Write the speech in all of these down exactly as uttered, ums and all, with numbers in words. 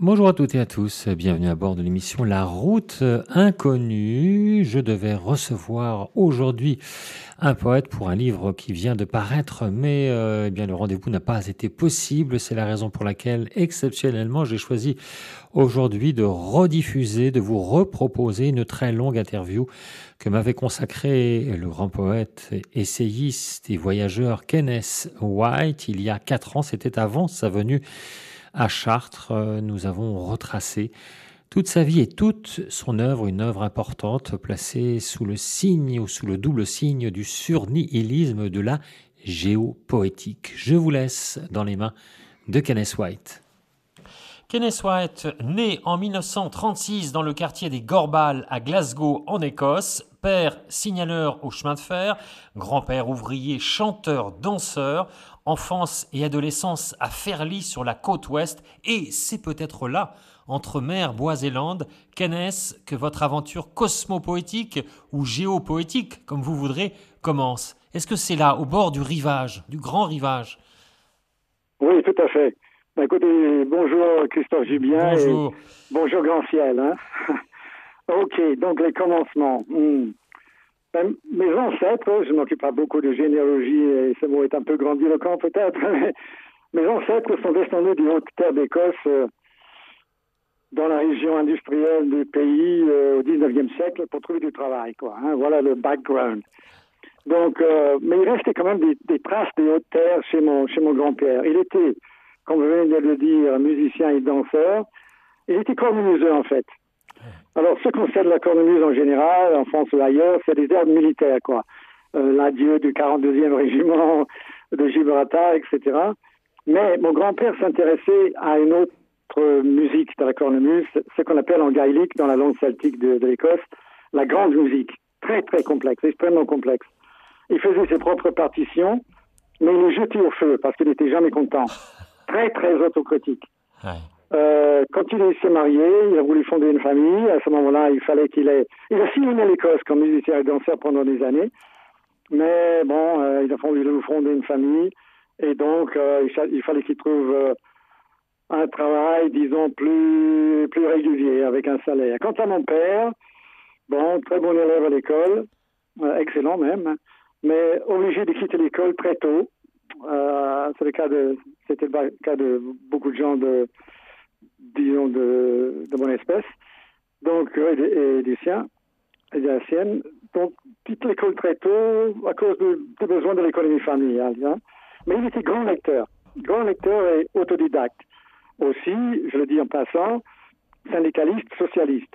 Bonjour à toutes et à tous, bienvenue à bord de l'émission La Route Inconnue. Je devais recevoir aujourd'hui un poète pour un livre qui vient de paraître, mais euh, eh bien, le rendez-vous n'a pas été possible. C'est la raison pour laquelle, exceptionnellement, j'ai choisi aujourd'hui de rediffuser, de vous reproposer une très longue interview que m'avait consacrée le grand poète, essayiste et voyageur Kenneth White il y a quatre ans. C'était avant sa venue à Chartres. Nous avons retracé toute sa vie et toute son œuvre, une œuvre importante placée sous le signe ou sous le double signe du surnihilisme de la géopoétique. Je vous laisse dans les mains de Kenneth White. Kenneth White, né en mille neuf cent trente-six dans le quartier des Gorbals à Glasgow en Écosse, père signaleur au chemin de fer, grand-père ouvrier, chanteur, danseur, enfance et adolescence à Fairlie sur la côte ouest, et c'est peut-être là, entre mer, bois et landes, Kenneth, que votre aventure cosmopoétique ou géopoétique, comme vous voudrez, commence. Est-ce que c'est là, au bord du rivage, du grand rivage? Oui, tout à fait. Écoutez, bonjour Christophe Jubien. Bonjour. Et bonjour Grand Ciel. Hein. Ok, donc les commencements. Hmm. Ben, mes ancêtres, je ne m'occupe pas beaucoup de généalogie et ce mot est un peu grandiloquent peut-être, mais mes ancêtres sont descendus du Haute-Terre d'Écosse euh, dans la région industrielle du pays euh, au dix-neuvième siècle pour trouver du travail, quoi. Hein. Voilà le background. Donc, euh, mais il restait quand même des, des traces des Hautes-Terres chez mon, chez mon grand-père. Il était, comme je viens de le dire, musicien et danseur. Il était cornemuseux, en fait. Alors, ce qu'on sait de la cornemuse en général, en France ou ailleurs, c'est des ordres militaires, quoi. Euh, L'adieu du quarante-deuxième régiment de Gibraltar, et cetera. Mais mon grand-père s'intéressait à une autre musique de la cornemuse, ce qu'on appelle en gaélique, dans la langue celtique de, de l'Écosse, la grande musique. Très, très complexe, extrêmement complexe. Il faisait ses propres partitions, mais il les jetait au feu parce qu'il n'était jamais content. Très, très autocritique. Ouais. Euh, quand il s'est marié, il a voulu fonder une famille. À ce moment-là, il fallait qu'il ait... Il a sillonné l'Écosse comme musicien et danseur pendant des années. Mais bon, euh, il a voulu fonder une famille. Et donc, euh, il, il fallait qu'il trouve euh, un travail, disons, plus, plus régulier, avec un salaire. Quant à mon père, bon, très bon élève à l'école, euh, excellent même, mais obligé de quitter l'école très tôt. Euh, c'est le cas de, c'était le cas de beaucoup de gens de, disons, de, de mon espèce, donc, euh, et, et des siens, et de la sienne. Donc, quitte l'école très tôt à cause de, des besoins de l'économie familiale. Hein. Mais il était grand lecteur, grand lecteur et autodidacte. Aussi, je le dis en passant, syndicaliste, socialiste.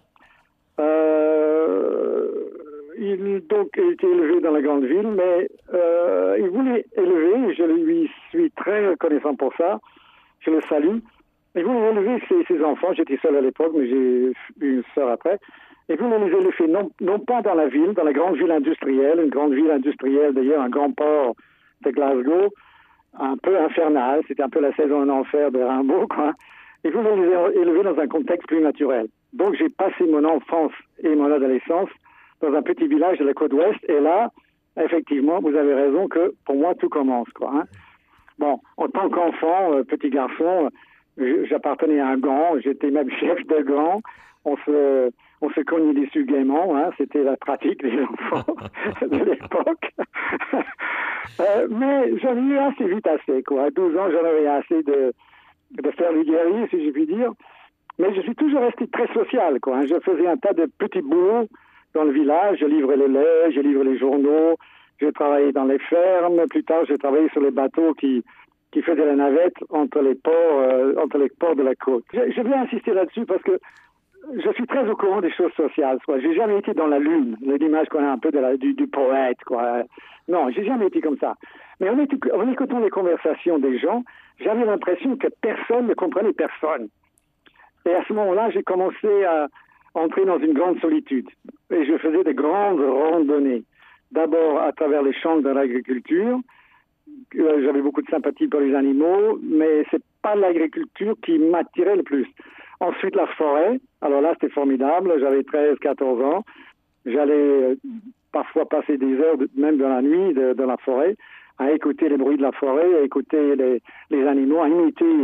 Euh, il donc a été élevé dans la grande ville, mais euh, il voulait élever, je lui suis très reconnaissant pour ça, je le salue, il voulait élever ses, ses enfants, j'étais seul à l'époque, mais j'ai eu une sœur après, il voulait les élever non, non pas dans la ville, dans la grande ville industrielle, une grande ville industrielle d'ailleurs, un grand port de Glasgow, un peu infernal, c'était un peu la saison en enfer de Rimbaud, quoi. Il voulait les élever dans un contexte plus naturel. Donc j'ai passé mon enfance et mon adolescence dans un petit village de la côte ouest, et là, effectivement, vous avez raison que pour moi tout commence, quoi. Hein. Bon, en tant qu'enfant, euh, petit garçon, euh, j'appartenais à un gang, j'étais même chef de gang. On se, on se cognait dessus gaiement, hein, c'était la pratique des enfants de l'époque. euh, mais j'en ai eu assez vite assez, quoi. À douze ans, j'en avais assez de, de faire le guerrier, si je puis dire. Mais je suis toujours resté très social, quoi. Je faisais un tas de petits boulots dans le village. Je livrais le lait, je livrais les journaux, je travaillais dans les fermes. Plus tard, j'ai travaillé sur les bateaux qui, qui faisaient la navette entre les ports, euh, entre les ports de la côte. Je, je vais insister là-dessus parce que je suis très au courant des choses sociales. Quoi. J'ai jamais été dans la lune, l'image qu'on a un peu de la, du, du poète, quoi. Non, j'ai jamais été comme ça. Mais en, étu- en écoutant les conversations des gens, j'avais l'impression que personne ne comprenait personne. Et à ce moment-là, j'ai commencé à entrer dans une grande solitude. Et je faisais de grandes randonnées. D'abord à travers les champs de l'agriculture. J'avais beaucoup de sympathie pour les animaux, mais c'est pas l'agriculture qui m'attirait le plus. Ensuite, la forêt. Alors là, c'était formidable. J'avais treize, quatorze ans. J'allais parfois passer des heures, même dans la nuit, de, dans la forêt, à écouter les bruits de la forêt, à écouter les, les animaux, à imiter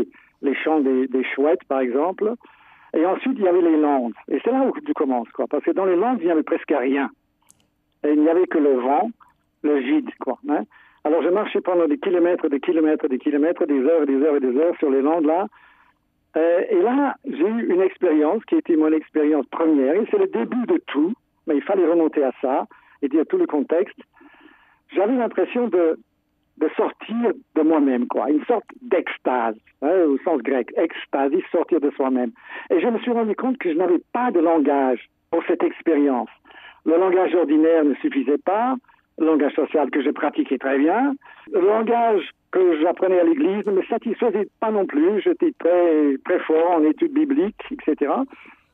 les chants des, des chouettes, par exemple. Et ensuite, il y avait les landes. Et c'est là où tu commences, quoi. Parce que dans les landes, il n'y avait presque rien. Et il n'y avait que le vent, le vide, quoi. Hein. Alors, je marchais pendant des kilomètres, des kilomètres, des kilomètres, des heures et des heures et des heures sur les landes, là. Euh, et là, j'ai eu une expérience qui était mon expérience première. Et c'est le début de tout. Mais il fallait remonter à ça et dire tout le contexte. J'avais l'impression de... de sortir de moi-même, quoi, une sorte d'extase, hein, au sens grec, extase, sortir de soi-même. Et je me suis rendu compte que je n'avais pas de langage pour cette expérience. Le langage ordinaire ne suffisait pas, le langage social que je pratiquais très bien, le langage que j'apprenais à l'église ne me satisfaisait pas non plus, j'étais très, très fort en études bibliques, et cetera.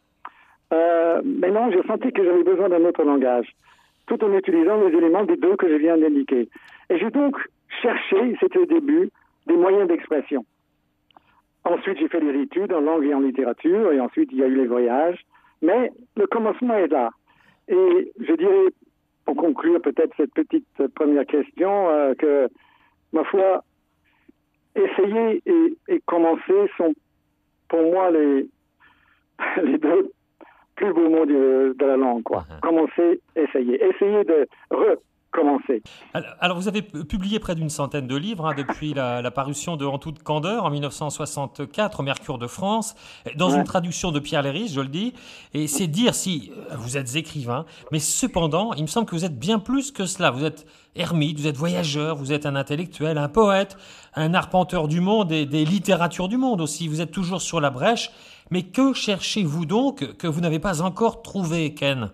Euh, mais non, je sentais que j'avais besoin d'un autre langage, tout en utilisant les éléments des deux que je viens d'indiquer. Et j'ai donc cherché, c'était le début, des moyens d'expression. Ensuite, j'ai fait des études en langue et en littérature, et ensuite, il y a eu les voyages. Mais le commencement est là. Et je dirais, pour conclure peut-être cette petite première question, euh, que, ma foi, essayer et, et commencer sont, pour moi, les, les deux plus beaux mots de, de la langue, quoi. Uh-huh. Commencer, essayer. Essayer de recommencer. Alors, alors, vous avez publié près d'une centaine de livres hein, depuis la, la parution de En toute candeur en dix-neuf cent soixante-quatre au Mercure de France, dans ouais. une traduction de Pierre Léris, je le dis. Et c'est dire si vous êtes écrivain, mais cependant, il me semble que vous êtes bien plus que cela. Vous êtes ermite, vous êtes voyageur, vous êtes un intellectuel, un poète, un arpenteur du monde et des littératures du monde aussi. Vous êtes toujours sur la brèche. Mais que cherchez-vous donc que vous n'avez pas encore trouvé, Ken?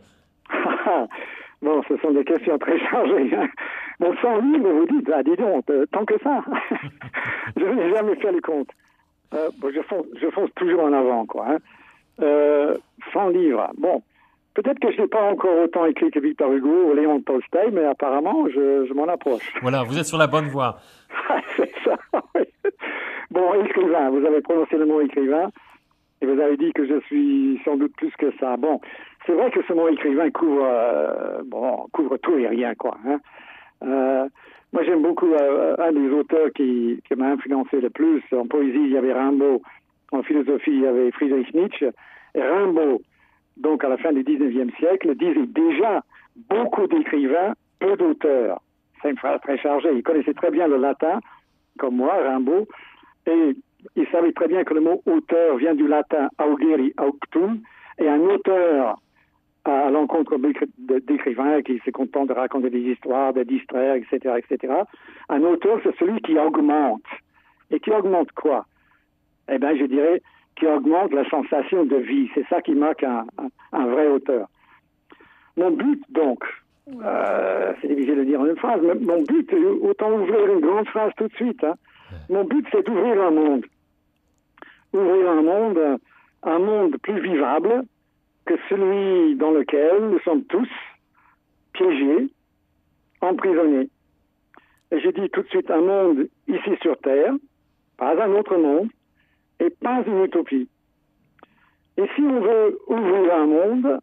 Bon, ce sont des questions très chargées. Hein. Bon, cent livres, vous dites, ah, dis donc, euh, tant que ça. Je n'ai jamais fait le compte. Euh, bon, je, fonce, je fonce toujours en avant, quoi. Hein. Euh, cent livres, bon. Peut-être que je n'ai pas encore autant écrit que Victor Hugo ou Léon Tolstoï, mais apparemment, je, je m'en approche. Voilà, vous êtes sur la bonne voie. C'est ça, oui. Bon, écrivain, vous avez prononcé le mot écrivain. Et vous avez dit que je suis sans doute plus que ça. Bon, c'est vrai que ce mot écrivain couvre, euh, bon, couvre tout et rien, quoi. Hein. Euh, moi, j'aime beaucoup euh, un des auteurs qui, qui m'a influencé le plus. En poésie, il y avait Rimbaud. En philosophie, il y avait Friedrich Nietzsche. Et Rimbaud, donc à la fin du dix-neuvième siècle, disait déjà beaucoup d'écrivains, peu d'auteurs. C'est une phrase très chargée. Il connaissait très bien le latin, comme moi, Rimbaud. Et il savait très bien que le mot auteur vient du latin augere auctum, et un auteur à l'encontre d'écrivains qui se contentent de raconter des histoires, de distraire, et cetera, et cetera. Un auteur, c'est celui qui augmente. Et qui augmente quoi? Eh bien, je dirais, qui augmente la sensation de vie. C'est ça qui marque un, un, un vrai auteur. Mon but, donc, euh, c'est difficile de dire en une phrase, mais mon but, autant ouvrir une grande phrase tout de suite, hein. Mon but, c'est d'ouvrir un monde. Ouvrir un monde, un monde plus vivable que celui dans lequel nous sommes tous piégés, emprisonnés. Et j'ai dit tout de suite un monde ici sur Terre, pas un autre monde, et pas une utopie. Et si on veut ouvrir un monde,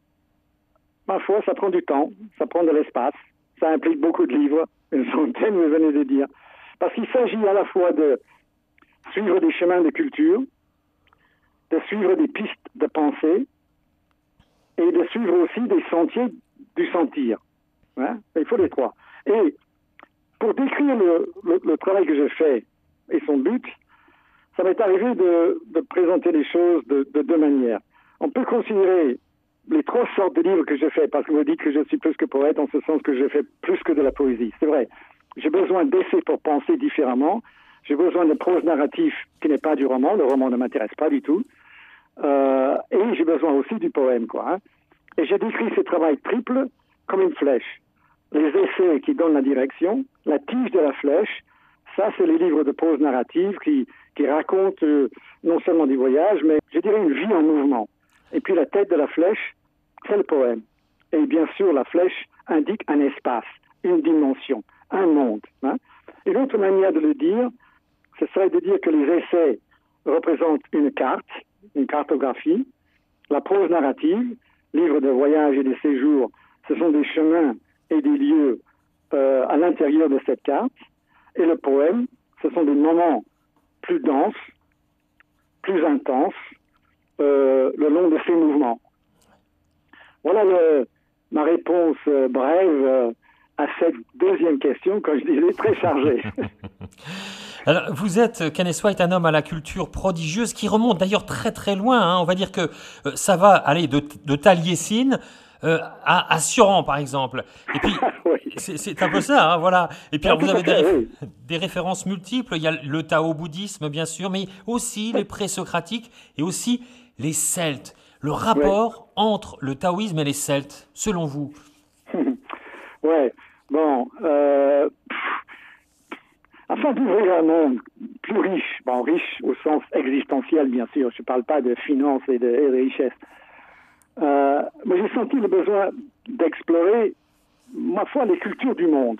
ma foi, ça prend du temps, ça prend de l'espace, ça implique beaucoup de livres, une centaine, vous venez de dire. Parce qu'il s'agit à la fois de suivre des chemins de culture, de suivre des pistes de pensée, et de suivre aussi des sentiers du sentir. Hein? Il faut les trois. Et pour décrire le, le, le travail que je fais et son but, ça m'est arrivé de, de présenter les choses de, de deux manières. On peut considérer les trois sortes de livres que je fais, parce que vous dites que je suis plus que poète, en ce sens que je fais plus que de la poésie. C'est vrai. J'ai besoin d'essais pour penser différemment. J'ai besoin de prose narrative qui n'est pas du roman. Le roman ne m'intéresse pas du tout. Euh, et j'ai besoin aussi du poème, quoi. Hein. Et j'ai décrit ce travail triple comme une flèche. Les essais qui donnent la direction, la tige de la flèche, ça, c'est les livres de prose narrative qui, qui racontent euh, non seulement du voyage, mais je dirais une vie en mouvement. Et puis la tête de la flèche, c'est le poème. Et bien sûr, la flèche indique un espace, une dimension, un monde. Hein. Une autre manière de le dire, ce serait de dire que les essais représentent une carte, une cartographie. La prose narrative, livre de voyage et de séjour, ce sont des chemins et des lieux euh, à l'intérieur de cette carte. Et le poème, ce sont des moments plus denses plus intense euh, le long de ces mouvements. Voilà le, ma réponse euh, brève euh, à cette deuxième question, comme je disais, très chargée. Alors, vous êtes, Kenneth White, un homme à la culture prodigieuse qui remonte d'ailleurs très très loin. Hein. On va dire que euh, ça va aller de, de Taliesin euh, à, à Sioran, par exemple. Et puis, oui. c'est, c'est un peu ça, hein, voilà. Et puis, alors, vous avez des, réf- oui. des références multiples. Il y a le Tao-bouddhisme, bien sûr, mais aussi les pré-socratiques et aussi les Celtes. Le rapport oui. entre le taoïsme et les Celtes, selon vous? Ouais, bon... Euh... Afin d'ouvrir un monde plus riche, bon, riche au sens existentiel, bien sûr, je ne parle pas de finances et de, et de richesse, euh, mais j'ai senti le besoin d'explorer, ma foi, les cultures du monde.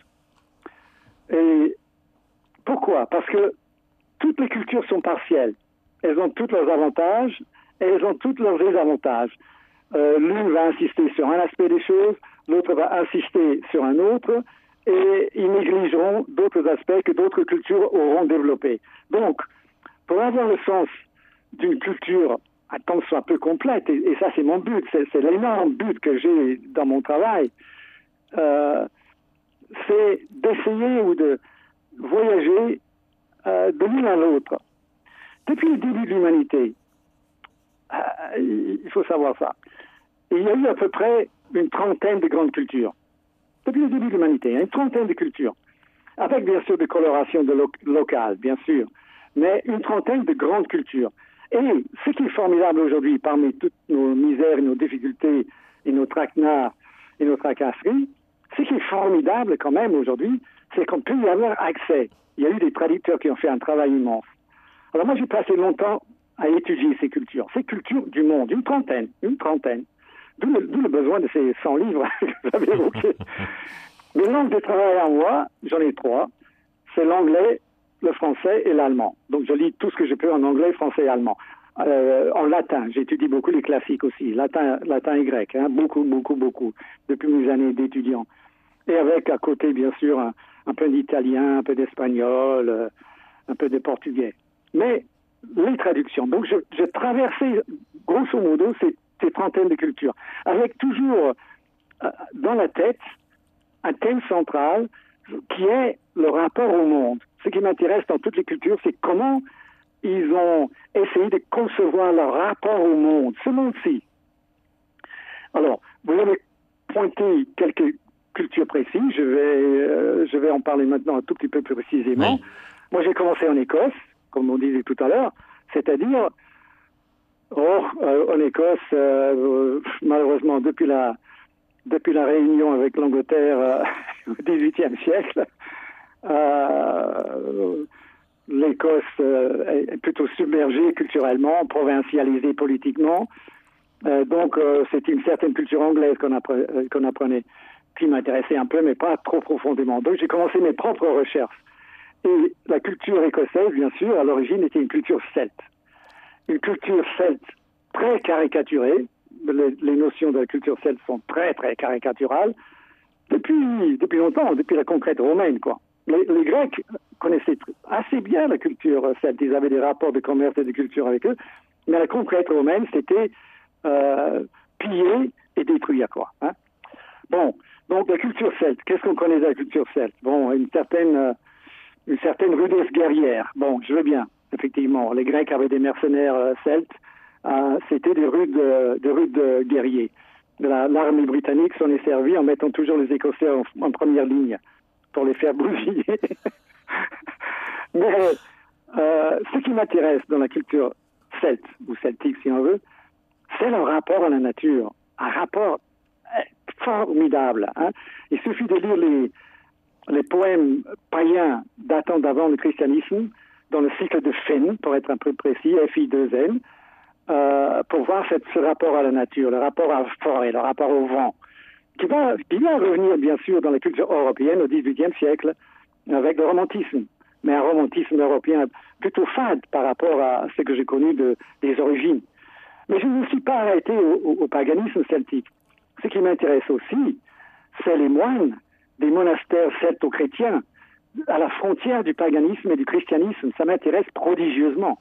Et pourquoi? Parce que toutes les cultures sont partielles. Elles ont tous leurs avantages et elles ont tous leurs désavantages. Euh, l'une va insister sur un aspect des choses, l'autre va insister sur un autre, et ils négligeront d'autres aspects que d'autres cultures auront développés. Donc, pour avoir le sens d'une culture, tant que ce soit un peu complète, et, et ça c'est mon but, c'est, c'est l'énorme but que j'ai dans mon travail, euh, c'est d'essayer ou de voyager euh, de l'une à l'autre. Depuis le début de l'humanité, euh, il faut savoir ça, il y a eu à peu près une trentaine de grandes cultures. Depuis le début de l'humanité, il y a une trentaine de cultures, avec bien sûr des colorations de lo- locales, bien sûr, mais une trentaine de grandes cultures. Et ce qui est formidable aujourd'hui, parmi toutes nos misères et nos difficultés et nos traquenards et nos tracasseries, ce qui est formidable quand même aujourd'hui, c'est qu'on peut y avoir accès. Il y a eu des traducteurs qui ont fait un travail immense. Alors moi, j'ai passé longtemps à étudier ces cultures, ces cultures du monde, une trentaine, une trentaine. D'où le, d'où le besoin de ces cent livres que j'avais évoqués. Mes langues de travail en moi, j'en ai trois. C'est l'anglais, le français et l'allemand. Donc je lis tout ce que je peux en anglais, français et allemand. Euh, en latin, j'étudie beaucoup les classiques aussi, latin, latin et grec, hein, beaucoup, beaucoup, beaucoup, depuis mes années d'étudiant. Et avec à côté, bien sûr, un, un peu d'italien, un peu d'espagnol, euh, un peu de portugais. Mais les traductions. Donc je, je traversais, grosso modo, ces ces trentaines de cultures, avec toujours euh, dans la tête un thème central qui est le rapport au monde. Ce qui m'intéresse dans toutes les cultures, c'est comment ils ont essayé de concevoir leur rapport au monde, ce monde-ci. Alors, vous avez pointé quelques cultures précises, je vais, euh, je vais en parler maintenant un tout petit peu plus précisément. Oui. Moi, j'ai commencé en Écosse, comme on disait tout à l'heure, c'est-à-dire Oh, euh, en Écosse, euh, malheureusement, depuis la, depuis la réunion avec l'Angleterre euh, au dix-huitième siècle, euh, l'Écosse euh, est plutôt submergée culturellement, provincialisée politiquement. Euh, donc, euh, c'est une certaine culture anglaise qu'on, appre- euh, qu'on apprenait, qui m'intéressait un peu, mais pas trop profondément. Donc, j'ai commencé mes propres recherches. Et la culture écossaise, bien sûr, à l'origine, était une culture celte. Une culture celte très caricaturée. Les, les notions de la culture celte sont très, très caricaturales. Depuis, depuis longtemps, depuis la conquête romaine, quoi. Les, les Grecs connaissaient assez bien la culture celte. Ils avaient des rapports de commerce et de culture avec eux. Mais la conquête romaine, c'était euh, piller et détruire, quoi. Hein? Bon, donc la culture celte. Qu'est-ce qu'on connaît de la culture celte? Bon, une certaine, euh, une certaine rudesse guerrière. Bon, je veux bien. Effectivement, les Grecs avaient des mercenaires euh, celtes, euh, c'était des rudes, euh, des rudes euh, guerriers. La, l'armée britannique s'en est servie en mettant toujours les Écossais en, en première ligne pour les faire bousiller. Mais euh, ce qui m'intéresse dans la culture celte, ou celtique si on veut, c'est le rapport à la nature, un rapport formidable. Hein. Il suffit de lire les, les poèmes païens datant d'avant le christianisme, dans le cycle de Fenn, pour être un peu précis, F I deux N, euh, pour voir cette, ce rapport à la nature, le rapport à la forêt, le rapport au vent, qui va, qui va revenir bien sûr dans la culture européenne au dix-huitième siècle, avec le romantisme, mais un romantisme européen plutôt fade par rapport à ce que j'ai connu de, des origines. Mais je ne me suis pas arrêté au, au, au paganisme celtique. Ce qui m'intéresse aussi, c'est les moines des monastères celto-chrétiens, à la frontière du paganisme et du christianisme. Ça m'intéresse prodigieusement.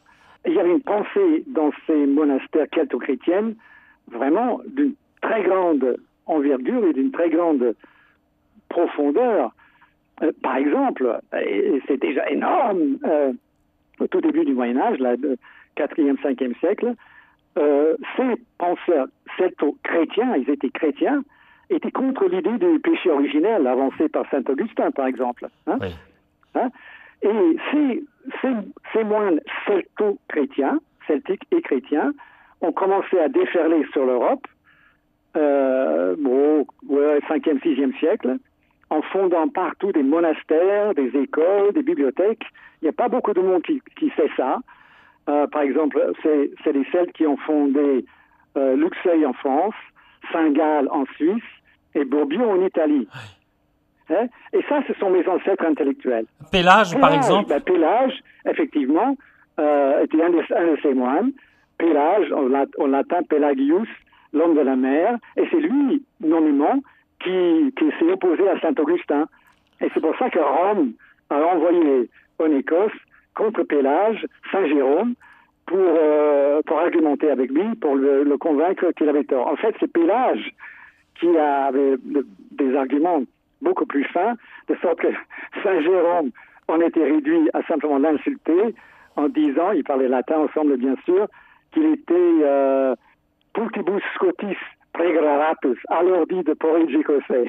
il y avait une pensée dans ces monastères celto-chrétiennes vraiment d'une très grande envergure et d'une très grande profondeur. Euh, par exemple, et c'est déjà énorme, euh, au tout début du Moyen-Âge, là, quatrième, cinquième siècle, euh, ces penseurs celto-chrétiens, ils étaient chrétiens, étaient contre l'idée du péché originel avancé par saint Augustin, par exemple. Hein? Oui. Hein? Et ces, ces, ces moines celto-chrétiens, celtiques et chrétiens, ont commencé à déferler sur l'Europe, euh, bon, ouais, cinquième, sixième siècle, en fondant partout des monastères, des écoles, des bibliothèques. Il n'y a pas beaucoup de monde qui, qui sait ça. Euh, par exemple, c'est, c'est les Celtes qui ont fondé euh, Luxeuil en France, Saint-Gall en Suisse et Bourbion en Italie. Hein? Et ça, ce sont mes ancêtres intellectuels. Pélage, Pélage par exemple ben, Pélage, effectivement, euh, était un de, un de ces moines. Pélage, en, lat, en latin, Pelagius, l'homme de la mer. Et c'est lui, nommément, qui, qui s'est opposé à saint Augustin. Et c'est pour ça que Rome a envoyé en Écosse contre Pélage, Saint Jérôme, pour, euh, pour argumenter avec lui, pour le, le convaincre qu'il avait tort. En fait, c'est Pélage qui avait des arguments beaucoup plus fins, de sorte que Saint Jérôme en était réduit à simplement l'insulter en disant, il parlait latin ensemble bien sûr, qu'il était euh, pultibus scotis pregraratus, alourdi de porridge écossais.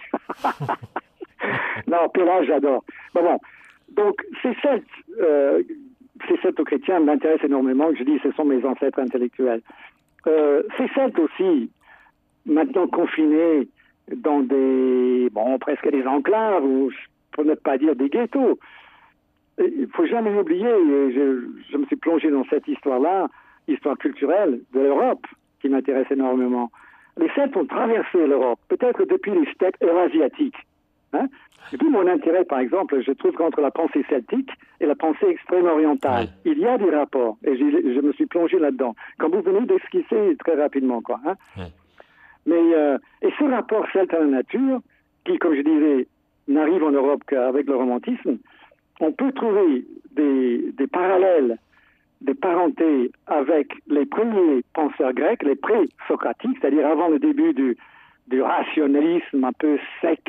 Non, Pélage, j'adore. Bon, bon. Donc, ces Celtes, euh, ces Celtes-chrétiens m'intéressent énormément. Je dis, ce sont mes ancêtres intellectuels. Euh, ces Celtes aussi, maintenant confinés dans des, bon, presque des enclaves, ou pour ne pas dire des ghettos. Il ne faut jamais oublier, je, je me suis plongé dans cette histoire-là, histoire culturelle de l'Europe, qui m'intéresse énormément. Les Celtes ont traversé l'Europe, peut-être depuis les steppes eurasiatiques. Hein? D'où mon intérêt, par exemple, je trouve qu'entre la pensée celtique et la pensée extrême-orientale, oui. Il y a des rapports, et je, je me suis plongé là-dedans. Comme vous venez d'esquisser très rapidement, quoi. Hein? Oui. Mais, euh, et ce rapport celte à la nature, qui, comme je disais, n'arrive en Europe qu'avec le romantisme, on peut trouver des, des parallèles, des parentés avec les premiers penseurs grecs, les pré-socratiques, c'est-à-dire avant le début du, du rationalisme un peu sec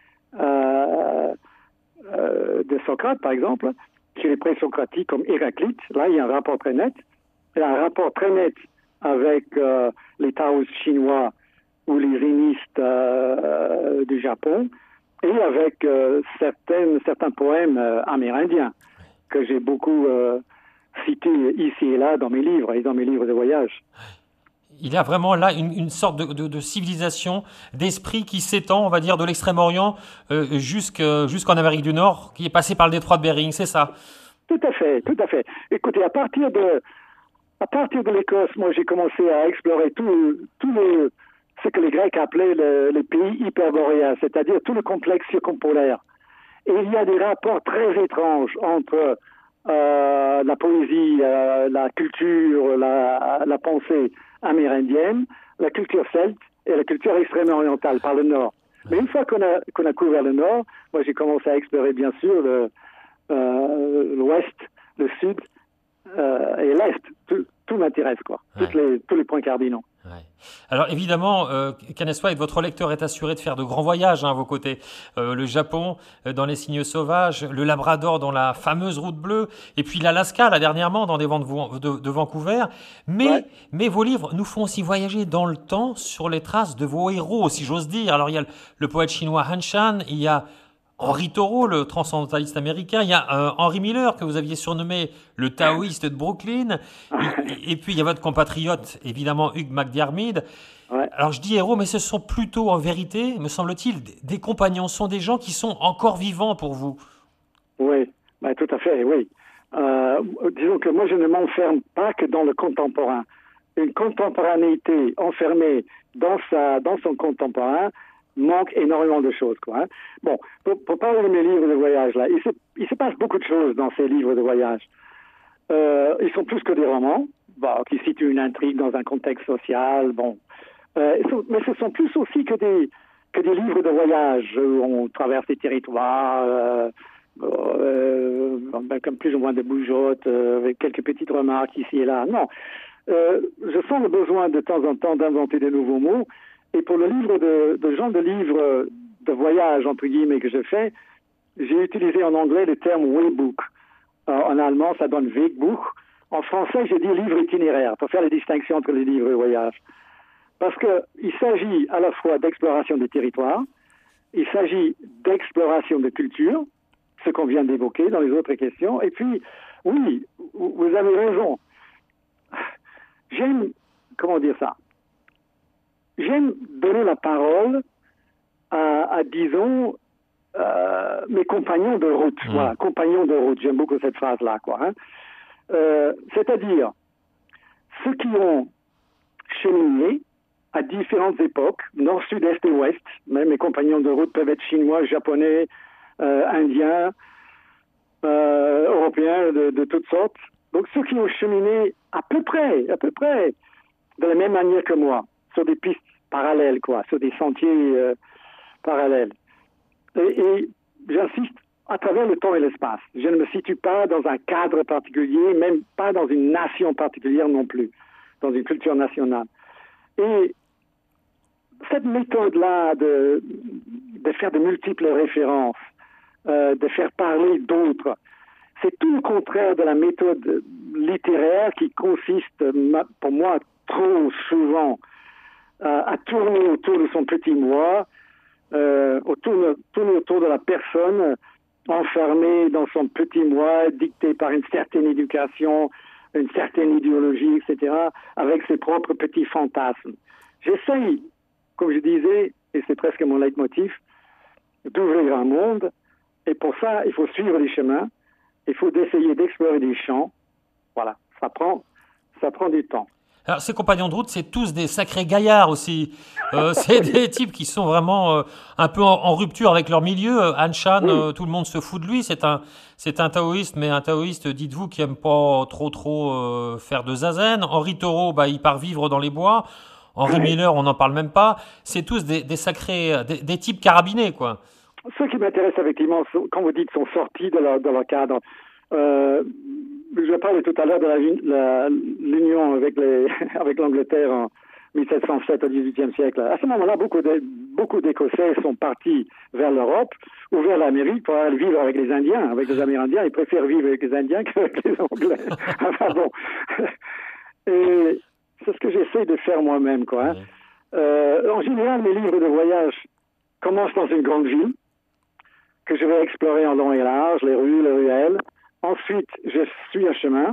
euh, euh, de Socrate, par exemple, chez les pré-socratiques comme Héraclite. Là, il y a un rapport très net. Il y a un rapport très net avec euh, les taoïstes chinois ou les zénistes euh, du Japon, et avec euh, certaines, certains poèmes euh, amérindiens que j'ai beaucoup euh, cités ici et là dans mes livres et dans mes livres de voyage. Il y a vraiment là une, une sorte de, de, de civilisation, d'esprit qui s'étend, on va dire, de l'Extrême-Orient euh, jusqu'à, jusqu'en Amérique du Nord, qui est passé par le détroit de Bering, c'est ça? Tout à fait, tout à fait. Écoutez, à partir de, à partir de l'Écosse, moi j'ai commencé à explorer tout, tout le... ce que les Grecs appelaient le, les pays hyperboréens, c'est-à-dire tout le complexe circumpolaire. Et il y a des rapports très étranges entre euh, la poésie, euh, la culture, la, la pensée amérindienne, la culture celte et la culture extrême-orientale par le nord. Mais une fois qu'on a, qu'on a couvert le nord, moi j'ai commencé à explorer bien sûr le, euh, l'ouest, le sud euh, et l'est. Tout, tout m'intéresse, quoi. Ouais. Toutes les, tous les points cardinaux. Ouais. Alors évidemment, euh, Kenneth White, votre lecteur est assuré de faire de grands voyages hein, à vos côtés. Euh, le Japon, euh, dans les Cygnes sauvages, le Labrador dans la fameuse route bleue, et puis l'Alaska, là dernièrement, dans des vents de, de, de Vancouver. Mais, ouais. mais vos livres nous font aussi voyager dans le temps sur les traces de vos héros, si j'ose dire. Alors il y a le, le poète chinois Han Shan, il y a Henri Thoreau, le transcendentaliste américain. Il y a euh, Henry Miller, que vous aviez surnommé le taoïste de Brooklyn. Et, et puis, il y a votre compatriote, évidemment, Hugh MacDiarmid. Ouais. Alors, je dis héros, mais ce sont plutôt, en vérité, me semble-t-il, des compagnons. Ce sont des gens qui sont encore vivants pour vous. Oui, bah, tout à fait, oui. Euh, disons que moi, je ne m'enferme pas que dans le contemporain. Une contemporanéité enfermée dans, sa, dans son contemporain manque énormément de choses, quoi. Hein. Bon, pour, pour parler de mes livres de voyage, là, il se, il se passe beaucoup de choses dans ces livres de voyage. Euh, ils sont plus que des romans, bon, qui situent une intrigue dans un contexte social, bon. Euh, mais ce sont plus aussi que des, que des livres de voyage où on traverse des territoires, euh, euh, ben, comme plus ou moins de bougeotte, euh, avec quelques petites remarques ici et là. Non. Euh, je sens le besoin de temps en temps d'inventer de nouveaux mots. Et pour le livre de, de genre de livre de voyage, entre guillemets, que je fais, j'ai utilisé en anglais le terme Waybook. Euh, en allemand, ça donne Wegbuch. En français, j'ai dit livre itinéraire, pour faire la distinction entre les livres et voyages. Parce qu'il s'agit à la fois d'exploration des territoires, il s'agit d'exploration de culture, ce qu'on vient d'évoquer dans les autres questions. Et puis, oui, vous avez raison. J'aime, comment dire ça J'aime donner la parole à, à disons, euh, mes compagnons de route. Mmh. Voilà, compagnons de route. J'aime beaucoup cette phrase-là, quoi. Hein. Euh, c'est-à-dire, ceux qui ont cheminé à différentes époques, nord, sud, est et ouest. Même mes compagnons de route peuvent être chinois, japonais, euh, indiens, euh, européens, de, de toutes sortes. Donc, ceux qui ont cheminé à peu près, à peu près, de la même manière que moi, sur des pistes parallèles, quoi, sur des sentiers euh, parallèles. Et, et j'insiste, à travers le temps et l'espace. Je ne me situe pas dans un cadre particulier, même pas dans une nation particulière non plus, dans une culture nationale. Et cette méthode-là de, de faire de multiples références, euh, de faire parler d'autres, c'est tout le contraire de la méthode littéraire qui consiste, pour moi, trop souvent, euh, à tourner autour de son petit moi, euh, autour, tourner autour de la personne enfermée dans son petit moi, dictée par une certaine éducation, une certaine idéologie, et cetera, avec ses propres petits fantasmes. J'essaye, comme je disais, et c'est presque mon leitmotiv, d'ouvrir un monde, et pour ça, il faut suivre les chemins, il faut essayer d'explorer des champs. Voilà, ça prend, ça prend du temps. Alors, ces compagnons de route, c'est tous des sacrés gaillards aussi. Euh, c'est des types qui sont vraiment euh, un peu en, en rupture avec leur milieu. Han Shan, oui. euh, tout le monde se fout de lui. C'est un, c'est un taoïste, mais un taoïste, dites-vous, qui aime pas trop, trop euh, faire de zazen. Henri Thoreau, bah, il part vivre dans les bois. Henri oui. Miller, on n'en parle même pas. C'est tous des, des sacrés, des, des types carabinés, quoi. Ceux qui m'intéressent effectivement, quand vous dites, sont sortis de leur, de leur cadre. Euh, je parlais tout à l'heure de la, la, l'union avec, les, avec l'Angleterre en mille sept cent sept au dix-huitième siècle. À ce moment-là, beaucoup, de, beaucoup d'Écossais sont partis vers l'Europe ou vers l'Amérique pour aller vivre avec les Indiens, avec les Amérindiens. Ils préfèrent vivre avec les Indiens qu'avec les Anglais. Enfin bon. Et c'est ce que j'essaie de faire moi-même, quoi. Hein. Euh, en général, mes livres de voyage commencent dans une grande ville que je vais explorer en long et large, les rues, les ruelles. Ensuite, je suis un chemin.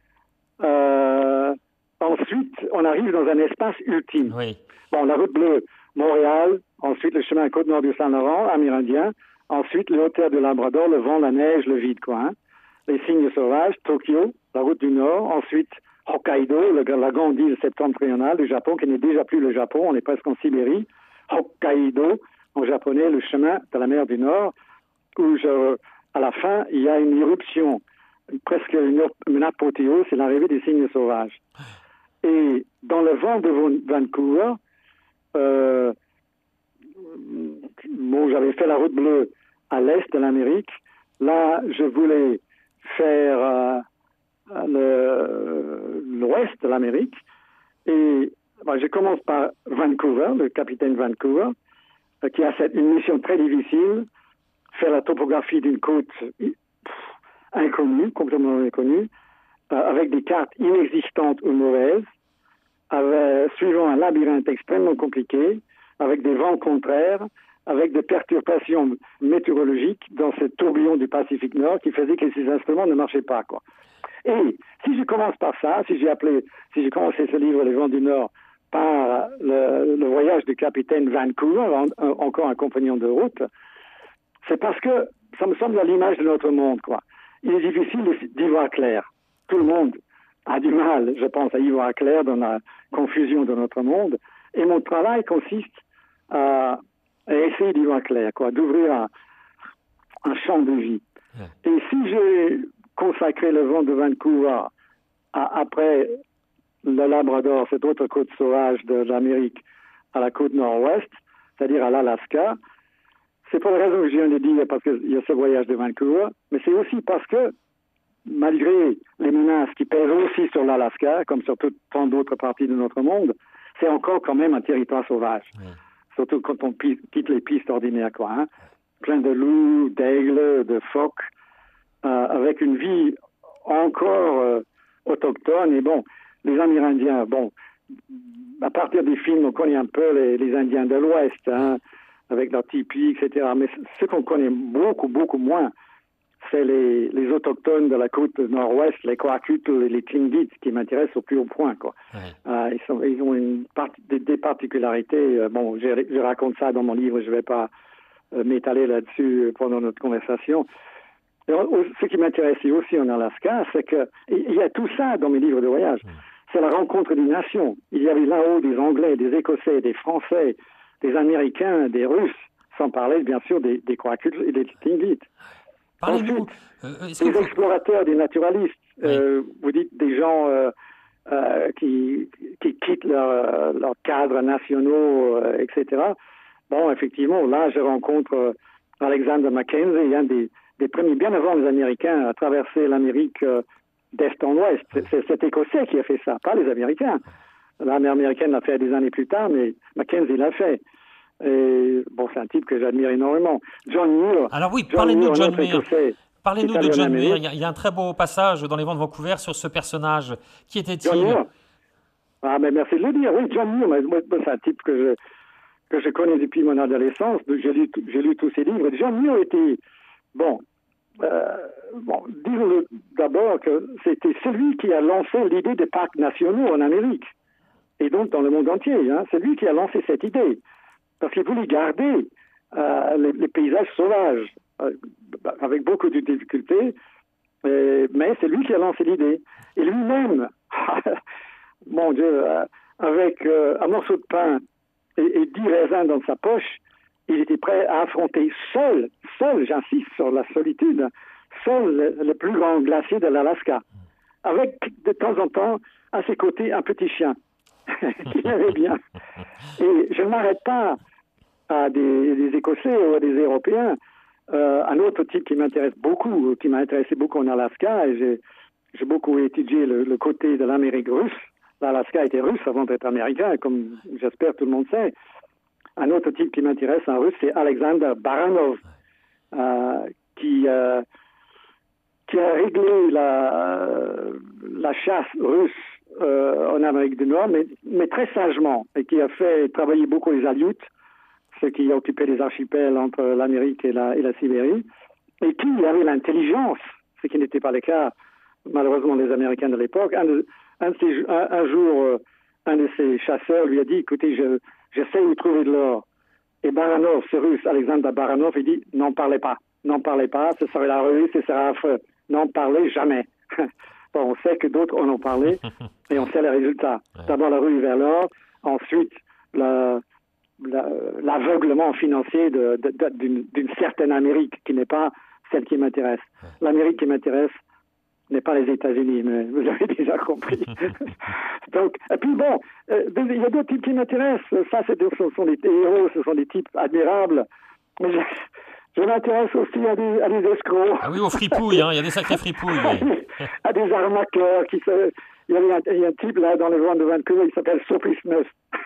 Euh, ensuite, on arrive dans un espace ultime. Oui. Bon, la route bleue, Montréal. Ensuite, le chemin Côte-Nord du Saint-Laurent, amérindien. Ensuite, les hauteurs du Labrador, le vent, la neige, le vide, quoi. Hein. Les cygnes sauvages, Tokyo, la route du Nord. Ensuite, Hokkaido, le, la grande île septentrionale du Japon, qui n'est déjà plus le Japon. On est presque en Sibérie. Hokkaido, en japonais, le chemin de la mer du Nord, où je... à la fin, il y a une éruption, presque une, une apothéose, c'est l'arrivée des cygnes sauvages. Et dans le vent de Vancouver, euh, bon, j'avais fait la route bleue à l'est de l'Amérique. Là, je voulais faire euh, le, l'ouest de l'Amérique. Et ben, je commence par Vancouver, le capitaine Vancouver, euh, qui a cette, une mission très difficile, faire la topographie d'une côte pff, inconnue, complètement inconnue, euh, avec des cartes inexistantes ou mauvaises, avec, suivant un labyrinthe extrêmement compliqué, avec des vents contraires, avec des perturbations météorologiques dans ce tourbillon du Pacifique Nord qui faisait que ces instruments ne marchaient pas, quoi. Et si je commence par ça, si j'ai appelé, si j'ai commencé ce livre, Les Vents du Nord, par le, le voyage du capitaine Vancouver, en, en, encore un compagnon de route, c'est parce que ça me semble à l'image de notre monde, quoi. Il est difficile d'y voir clair. Tout le monde a du mal, je pense, à y voir clair dans la confusion de notre monde. Et mon travail consiste à, à essayer d'y voir clair, quoi, d'ouvrir un, un champ de vie. Ouais. Et si j'ai consacré le vent de Vancouver à, après le Labrador, cette autre côte sauvage de l'Amérique, à la côte nord-ouest, c'est-à-dire à l'Alaska, c'est pour la raison que je viens de dire, parce qu'il y a ce voyage de Vancouver, mais c'est aussi parce que, malgré les menaces qui pèsent aussi sur l'Alaska, comme sur tout, tant d'autres parties de notre monde, c'est encore quand même un territoire sauvage. Oui. Surtout quand on quitte les pistes ordinaires, quoi. Hein. Plein de loups, d'aigles, de phoques, euh, avec une vie encore euh, autochtone. Et bon, les Amérindiens, bon, à partir des films, on connaît un peu les, les Indiens de l'Ouest, hein, avec leur tipi, et cetera. Mais ce qu'on connaît beaucoup, beaucoup moins, c'est les, les autochtones de la côte nord-ouest, les Coahuiltles et les Tlingits, qui m'intéressent au plus haut point, quoi. Ouais. Euh, ils, sont, ils ont une part, des, des particularités. Euh, bon, je, je raconte ça dans mon livre, je ne vais pas euh, m'étaler là-dessus pendant notre conversation. Alors, ce qui m'intéresse aussi en Alaska, c'est que il y a tout ça dans mes livres de voyage. Ouais. C'est la rencontre des nations. Il y avait là-haut des Anglais, des Écossais, des Français, des Américains, des Russes, sans parler bien sûr des, des Coahuiltles et des Tlingits. Parlez-nous. Euh, des vous... explorateurs, des naturalistes. Oui. Euh, vous dites des gens euh, euh, qui, qui quittent leurs leur cadres nationaux, euh, et cetera. Bon, effectivement, là, je rencontre euh, Alexander Mackenzie, un des, des premiers, bien avant les Américains, à traverser l'Amérique euh, d'est en ouest. C'est, c'est cet Écossais qui a fait ça, pas les Américains. L'armée américaine l'a fait des années plus tard, mais Mackenzie l'a fait. Et bon, c'est un type que j'admire énormément. John Muir. Alors oui, John parlez-nous de John Muir. Parlez-nous de John Muir. Il y, a, il y a un très beau passage dans les Vents de Vancouver sur ce personnage. Qui était-il? John Muir. Ah, mais merci de le dire. Oui, John Muir, moi, c'est un type que je, que je connais depuis mon adolescence. J'ai lu, j'ai lu tous ses livres. John Muir était, bon, euh, bon, disons d'abord que c'était celui qui a lancé l'idée des parcs nationaux en Amérique. Et donc dans le monde entier. Hein. C'est lui qui a lancé cette idée. Parce qu'il voulait garder euh, les, les paysages sauvages, euh, avec beaucoup de difficultés, et, mais c'est lui qui a lancé l'idée. Et lui-même, mon Dieu, euh, avec euh, un morceau de pain et, et dix raisins dans sa poche, il était prêt à affronter seul, seul, j'insiste sur la solitude, seul le, le plus grand glacier de l'Alaska, avec de temps en temps, à ses côtés, un petit chien. qui aimait bien. Et je ne m'arrête pas à des, des Écossais ou à des Européens. Euh, un autre type qui m'intéresse beaucoup, qui m'a intéressé beaucoup en Alaska, et j'ai, j'ai beaucoup étudié le, le côté de l'Amérique russe. L'Alaska était russe avant d'être américain, comme j'espère tout le monde sait. Un autre type qui m'intéresse en russe, c'est Alexander Baranov, euh, qui, euh, qui a réglé la, la chasse russe Euh, en Amérique du Nord, mais, mais très sagement, et qui a fait travailler beaucoup les Aleuts, ceux qui occupaient les archipels entre l'Amérique et la, et la Sibérie, et qui avait l'intelligence, ce qui n'était pas le cas, malheureusement, des Américains de l'époque. Un, de, un, de ces, un, un jour, euh, un de ces chasseurs lui a dit, écoutez, je, je sais où trouver de l'or. Et Baranov, ce russe, Alexander Baranov, il dit, n'en parlez pas, n'en parlez pas, ce serait la rue, ce sera affreux, n'en parlez jamais. Bon, on sait que d'autres en ont parlé et on sait les résultats. Ouais. D'abord la rue vers l'or, ensuite la, la, l'aveuglement financier de, de, de, d'une, d'une certaine Amérique qui n'est pas celle qui m'intéresse. Ouais. L'Amérique qui m'intéresse n'est pas les États-Unis, mais vous avez déjà compris. Donc, et puis bon, euh, il y a d'autres types qui m'intéressent. Ça, c'est, ce sont des héros, ce sont des types admirables. Mais je, Je m'intéresse aussi à des, à des escrocs. Ah oui, aux fripouilles, hein. Il y a des sacrés fripouilles. Oui. À des arnaqueurs. Qui se... Il y a un, il y a un type là dans les Vents de Vancouver, il s'appelle Sophie Smith.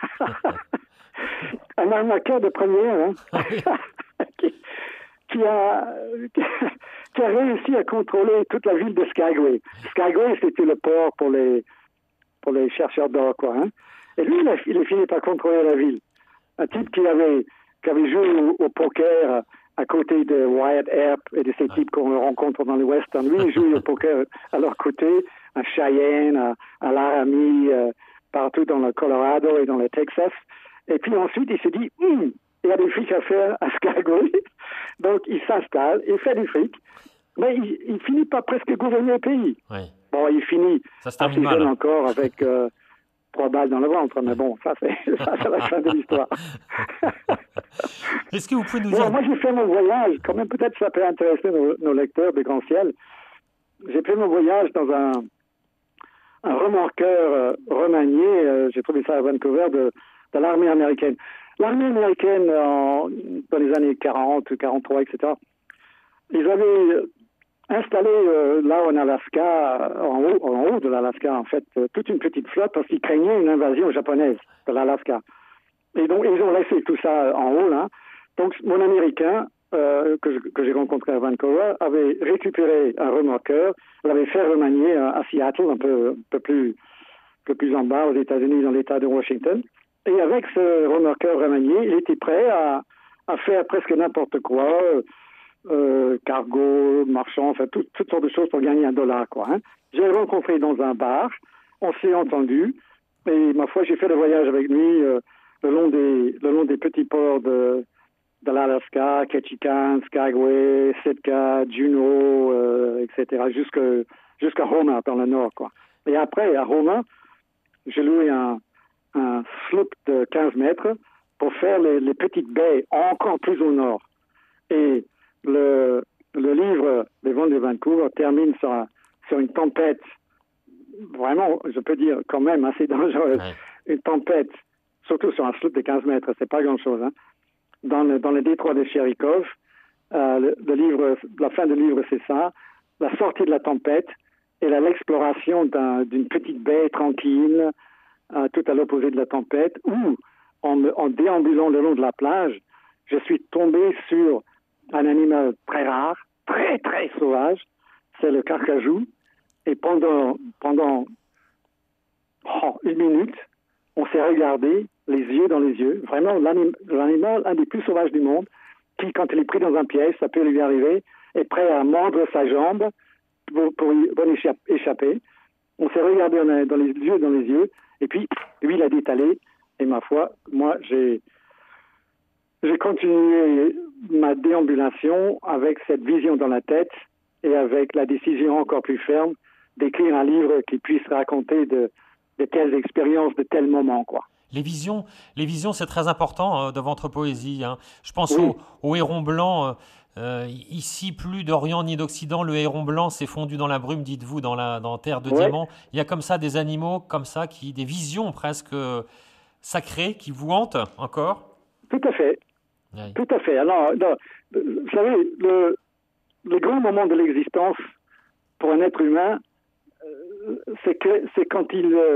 Un arnaqueur de première, hein. qui, qui, a, qui a réussi à contrôler toute la ville de Skagway. Skagway, c'était le port pour les, pour les chercheurs d'or, quoi. Hein. Et lui, il a, il a fini par contrôler la ville. Un type qui avait, qui avait joué au, au poker à côté de Wyatt Earp et de ces types qu'on rencontre dans le Western. Lui, il joue au poker à leur côté, à Cheyenne, à, à Laramie, euh, partout dans le Colorado et dans le Texas. Et puis ensuite, il se dit, hm, il y a des fric à faire à Skagway. Donc, il s'installe, il fait du fric, mais il, il finit par presque gouverner le pays. Oui. Bon, il finit assez jeune encore avec euh, trois balles dans le ventre, mais bon, ça, c'est, ça, c'est la fin de l'histoire. Est-ce que vous pouvez nous bon, dire... Moi, j'ai fait mon voyage, quand même, peut-être ça peut intéresser nos, nos lecteurs de Grand Ciel. J'ai fait mon voyage dans un, un remorqueur euh, remanié, euh, j'ai trouvé ça à Vancouver, de, de l'armée américaine. l'armée américaine, en, dans les années quarante, quarante-trois, et cetera, ils avaient installé euh, là en Alaska, en haut, en haut de l'Alaska, en fait, euh, toute une petite flotte parce qu'ils craignaient une invasion japonaise de l'Alaska. Et donc, ils ont laissé tout ça en haut, là. Donc, mon Américain, euh, que, je, que j'ai rencontré à Vancouver, avait récupéré un remorqueur, l'avait fait remanier à, à Seattle, un peu, un peu plus, un peu plus en bas aux États-Unis, dans l'État de Washington. Et avec ce remorqueur remanié, il était prêt à, à faire presque n'importe quoi, euh, euh, cargo, marchand, enfin, tout, toutes sortes de choses pour gagner un dollar, quoi. Hein. J'ai rencontré dans un bar, on s'est entendu, et ma foi, j'ai fait le voyage avec lui euh, le long des, le long des petits ports de, de l'Alaska, Ketchikan, Skagway, Sitka, Juneau, euh, et cetera, jusque, jusqu'à Homer, dans le nord, quoi. Et après, à Homer, j'ai loué un, un sloop de quinze mètres pour faire les, les petites baies encore plus au nord. Et le, le livre Les Vents de Vancouver termine sur, un, sur une tempête, vraiment, je peux dire, quand même assez dangereuse. Ouais. Une tempête, surtout sur un sloop de quinze mètres, c'est pas grand-chose, hein. Dans le, dans le détroit de Cherikov, euh, le, le livre, la fin du livre, c'est ça, la sortie de la tempête et la, l'exploration d'un, d'une petite baie tranquille, euh, tout à l'opposé de la tempête, où, en, en déambulant le long de la plage, je suis tombé sur un animal très rare, très très sauvage, c'est le carcajou, et pendant, pendant oh, une minute, on s'est regardé, les yeux dans les yeux, vraiment l'anim, l'animal, un des plus sauvages du monde, qui, quand il est pris dans un piège, ça peut lui arriver, est prêt à mordre sa jambe pour, pour, pour échapper. On s'est regardé dans les yeux dans les yeux, et puis, lui, il a détalé, et ma foi, moi, j'ai, j'ai continué ma déambulation avec cette vision dans la tête et avec la décision encore plus ferme d'écrire un livre qui puisse raconter de, de telles expériences, de tels moments, quoi. Les visions, les visions, c'est très important euh, dans votre poésie. Hein. Je pense oui. au, au héron blanc. Euh, ici, plus d'Orient ni d'Occident, le héron blanc s'est fondu dans la brume, dites-vous, dans la dans Terre de ouais. Diamant. Il y a comme ça des animaux, comme ça, qui des visions presque sacrées qui vous hantent encore. Tout à fait. Oui. Tout à fait. Alors, non, vous savez, le, le grand moment de l'existence pour un être humain, euh, c'est que c'est quand il euh,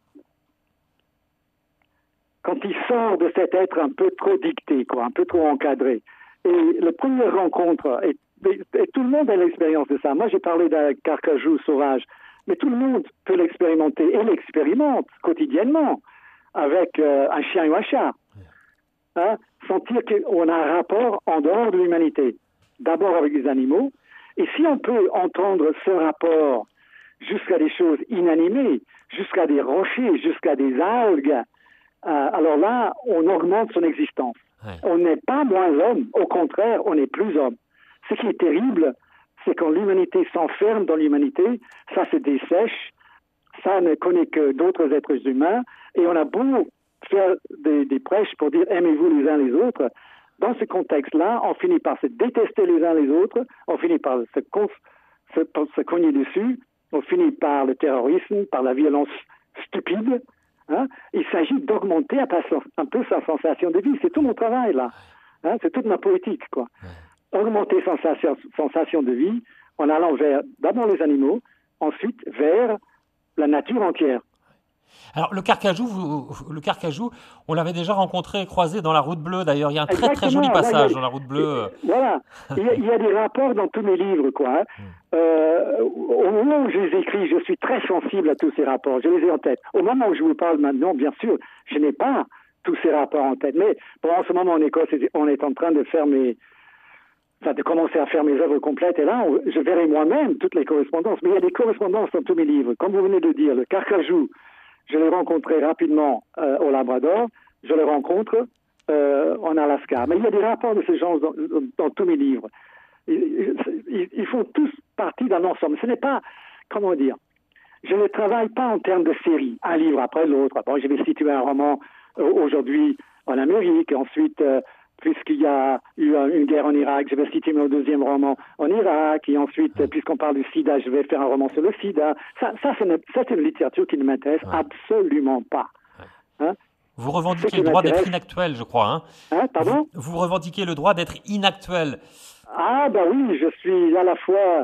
quand il sort de cet être un peu trop dicté, quoi, un peu trop encadré. Et la première rencontre, et, et, et tout le monde a l'expérience de ça. Moi, j'ai parlé d'un carcajou sauvage, mais tout le monde peut l'expérimenter et l'expérimente quotidiennement avec euh, un chien ou un chat. Hein, sentir qu'on a un rapport en dehors de l'humanité, d'abord avec les animaux, et si on peut entendre ce rapport jusqu'à des choses inanimées, jusqu'à des rochers, jusqu'à des algues, euh, alors là, on augmente son existence. Ouais. On n'est pas moins homme, au contraire, on est plus homme. Ce qui est terrible, c'est quand l'humanité s'enferme dans l'humanité, ça se dessèche, ça ne connaît que d'autres êtres humains, et on a beau faire des, des prêches pour dire aimez-vous les uns les autres, dans ce contexte-là, on finit par se détester les uns les autres, on finit par se, con- se, par se cogner dessus, on finit par le terrorisme, par la violence stupide. Hein? Il s'agit d'augmenter un peu, un peu sa sensation de vie. C'est tout mon travail, là. Hein? C'est toute ma poétique, quoi. Augmenter sa sensation, sensation de vie en allant vers d'abord les animaux, ensuite vers la nature entière. Alors, le carcajou, vous, le carcajou, on l'avait déjà rencontré et croisé dans la Route Bleue, d'ailleurs. Il y a un très, Exactement. très joli passage Là, a, dans la Route Bleue. Voilà. il, y a, il y a des rapports dans tous mes livres, quoi. Hein. Mm. Euh, au moment où je les écris, je suis très sensible à tous ces rapports. Je les ai en tête. Au moment où je vous parle maintenant, bien sûr, je n'ai pas tous ces rapports en tête. Mais bon, en ce moment, en Écosse, on est en train de faire mes... Enfin, de commencer à faire mes œuvres complètes. Et là, je verrai moi-même toutes les correspondances. Mais il y a des correspondances dans tous mes livres. Comme vous venez de dire, le carcajou, je l'ai rencontré rapidement euh, au Labrador, je le rencontre euh, en Alaska. Mais il y a des rapports de ce genre dans, dans, dans tous mes livres. Ils, ils, ils font tous partie d'un ensemble. Ce n'est pas, comment dire, je ne travaille pas en termes de série, un livre après l'autre. Bon, je vais situer un roman euh, aujourd'hui en Amérique, ensuite... Euh, puisqu'il y a eu une guerre en Irak, je vais citer mon deuxième roman en Irak, et ensuite, puisqu'on parle du sida, je vais faire un roman sur le sida. Ça, ça, c'est, une, ça c'est une littérature qui ne m'intéresse ouais. absolument pas. Hein? Vous revendiquez le droit d'être inactuel, je crois. Hein, hein pardon vous, vous revendiquez le droit d'être inactuel. Ah, ben oui, je suis à la fois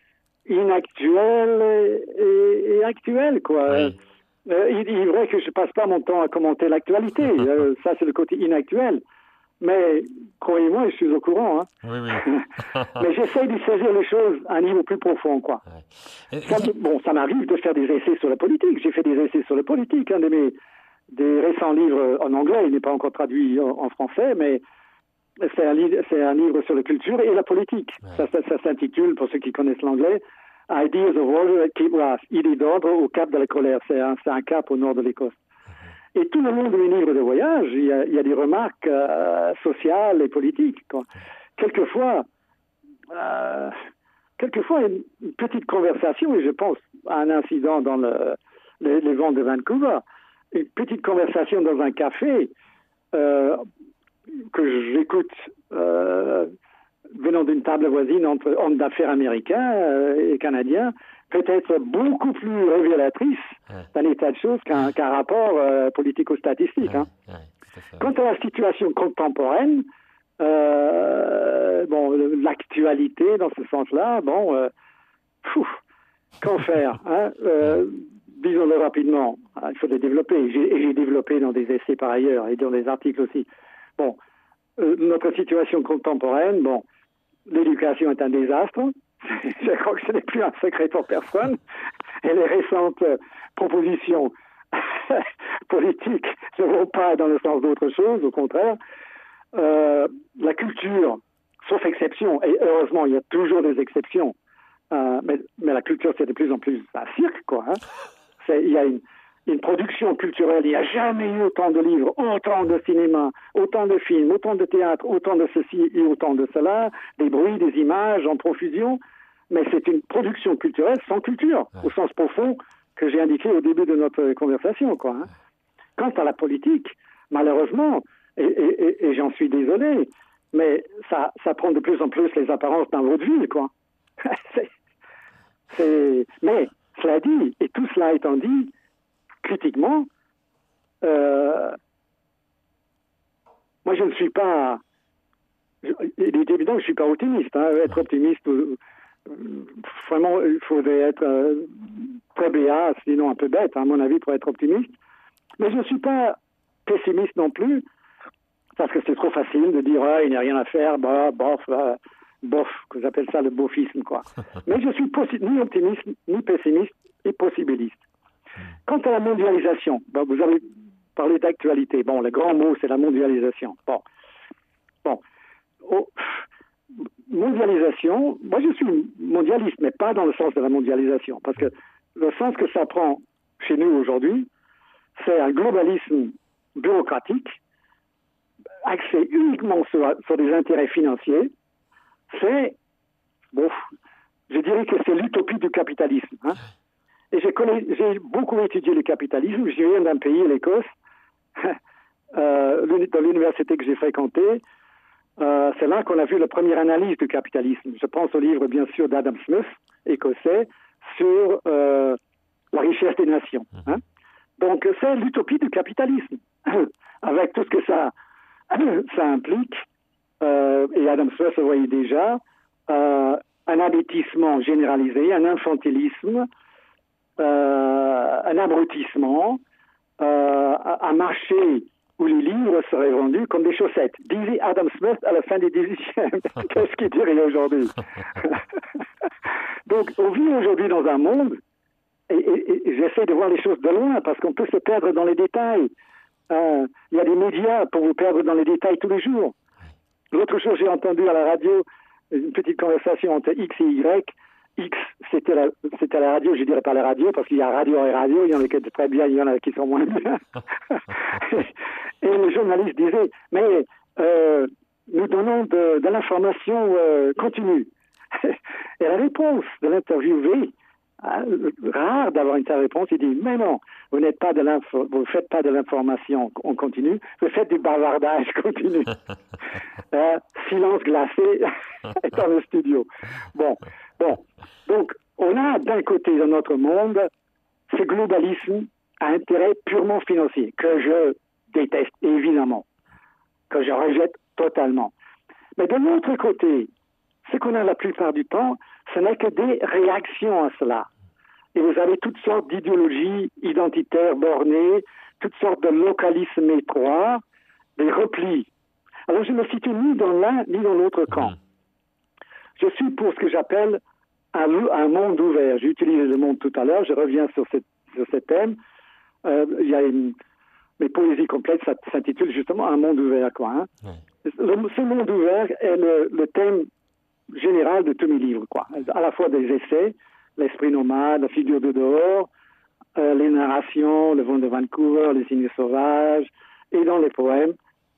inactuel et, et actuel, quoi. Oui. Euh, il, il est vrai que je passe pas mon temps à commenter l'actualité. euh, ça, c'est le côté inactuel. Mais, croyez-moi, je suis au courant. Hein. Oui, oui. Mais j'essaye de saisir les choses à un niveau plus profond, quoi. Ouais. Ça, bon, ça m'arrive de faire des essais sur la politique. J'ai fait des essais sur la politique. Un de mes des récents livres en anglais, il n'est pas encore traduit en, en français, mais c'est un, livre, c'est un livre sur la culture et la politique. Ouais. Ça, ça, ça s'intitule, pour ceux qui connaissent l'anglais, Ideas of Order at Cape Wrath, idées d'ordre au Cap de la Colère. C'est un, c'est un cap au nord de l'Écosse. Et tout le long de mes livres de voyage, il y a, il y a des remarques euh, sociales et politiques, quoi. Quelquefois, euh, quelquefois une, une petite conversation, et je pense à un incident dans le, les, les vents de Vancouver, une petite conversation dans un café euh, que j'écoute euh, venant d'une table voisine entre hommes d'affaires américains euh, et canadiens, peut être beaucoup plus révélatrice ouais. d'un état de choses qu'un, qu'un rapport euh, politico-statistique. Ouais, hein. Ouais, quant à la situation contemporaine, euh, bon, l'actualité dans ce sens-là, bon, euh, pfff, qu'en faire hein, euh, disons-le rapidement, il faut les développer. J'ai, et j'ai développé dans des essais par ailleurs et dans des articles aussi. Bon, euh, notre situation contemporaine, bon, l'éducation est un désastre. Je crois que ce n'est plus un secret pour personne. Et les récentes euh, propositions politiques ne vont pas dans le sens d'autre chose, au contraire. Euh, la culture, sauf exception, et heureusement, il y a toujours des exceptions, euh, mais, mais la culture, c'est de plus en plus un cirque, quoi. Hein. C'est, il y a une, une production culturelle, il n'y a jamais eu autant de livres, autant de cinéma, autant de films, autant de théâtre, autant de ceci et autant de cela, des bruits, des images en profusion, mais c'est une production culturelle sans culture, ouais. au sens profond que j'ai indiqué au début de notre conversation, quoi. Hein. Quant à la politique, malheureusement, et, et, et, et j'en suis désolé, mais ça, ça prend de plus en plus les apparences d'un vaudeville, quoi. c'est, c'est... Mais, cela dit, et tout cela étant dit, critiquement, euh, moi je ne suis pas, je, il est évident que je ne suis pas optimiste. Hein. Être optimiste, euh, vraiment, il faudrait être euh, très béat, sinon un peu bête, à mon avis, pour être optimiste. Mais je ne suis pas pessimiste non plus, parce que c'est trop facile de dire ah, il n'y a rien à faire, bah, bof, bah, bof, que j'appelle ça le bofisme, quoi. Mais je suis possi- ni optimiste, ni pessimiste, et possibiliste. Quant à la mondialisation, bon, vous avez parlé d'actualité. Bon, le grand mot, c'est la mondialisation. Bon, bon, oh, mondialisation, moi je suis mondialiste, mais pas dans le sens de la mondialisation, parce que le sens que ça prend chez nous aujourd'hui, c'est un globalisme bureaucratique, axé uniquement sur, sur des intérêts financiers. C'est, bon, je dirais que c'est l'utopie du capitalisme. Hein. Et j'ai, connu, j'ai beaucoup étudié le capitalisme. Je viens d'un pays, l'Écosse, euh, dans l'université que j'ai fréquentée. Euh, c'est là qu'on a vu la première analyse du capitalisme. Je pense au livre, bien sûr, d'Adam Smith, écossais, sur euh, la richesse des nations. Hein. Donc, c'est l'utopie du capitalisme, avec tout ce que ça, ça implique. Euh, et Adam Smith le voyait déjà, euh, un abêtissement généralisé, un infantilisme, euh, un abrutissement, euh, un marché où les livres seraient vendus comme des chaussettes. Disait Adam Smith à la fin du dix-huitième. Qu'est-ce qu'il dirait aujourd'hui? Donc, on vit aujourd'hui dans un monde, et, et, et j'essaie de voir les choses de loin, parce qu'on peut se perdre dans les détails. Euh, il y a des médias pour vous perdre dans les détails tous les jours. L'autre jour, j'ai entendu à la radio une petite conversation entre X et Y. X, c'était la, c'était la radio, je dirais pas la radio, parce qu'il y a radio et radio, il y en a qui sont très bien, il y en a qui sont moins bien. Et le journaliste disait, mais euh, nous donnons de, de l'information euh, continue. Et la réponse de l'interviewé, euh, rare d'avoir une telle réponse, il dit, mais non, vous n'êtes pas de l'info, vous faites pas de l'information en continu, vous faites du bavardage continu. euh, silence glacé dans le studio. Bon, bon. Donc, on a d'un côté dans notre monde ce globalisme à intérêt purement financier, que je déteste, évidemment, que je rejette totalement. Mais de l'autre côté, ce qu'on a la plupart du temps, ce n'est que des réactions à cela. Et vous avez toutes sortes d'idéologies identitaires bornées, toutes sortes de localismes étroits, des replis. Alors je ne me situe ni dans l'un ni dans l'autre camp. Je suis pour ce que j'appelle un, un monde ouvert. J'ai utilisé le monde tout à l'heure, je reviens sur, cette, sur ce thème. Euh, il y a une, mes poésies complètes ça s'intitule justement Un monde ouvert. Quoi, hein. Oui. Le, ce monde ouvert est le, le thème général de tous mes livres. Quoi. À la fois des essais, L'esprit nomade, La figure de dehors, euh, les narrations, Le vent de Vancouver, Les signes sauvages, et dans les poèmes,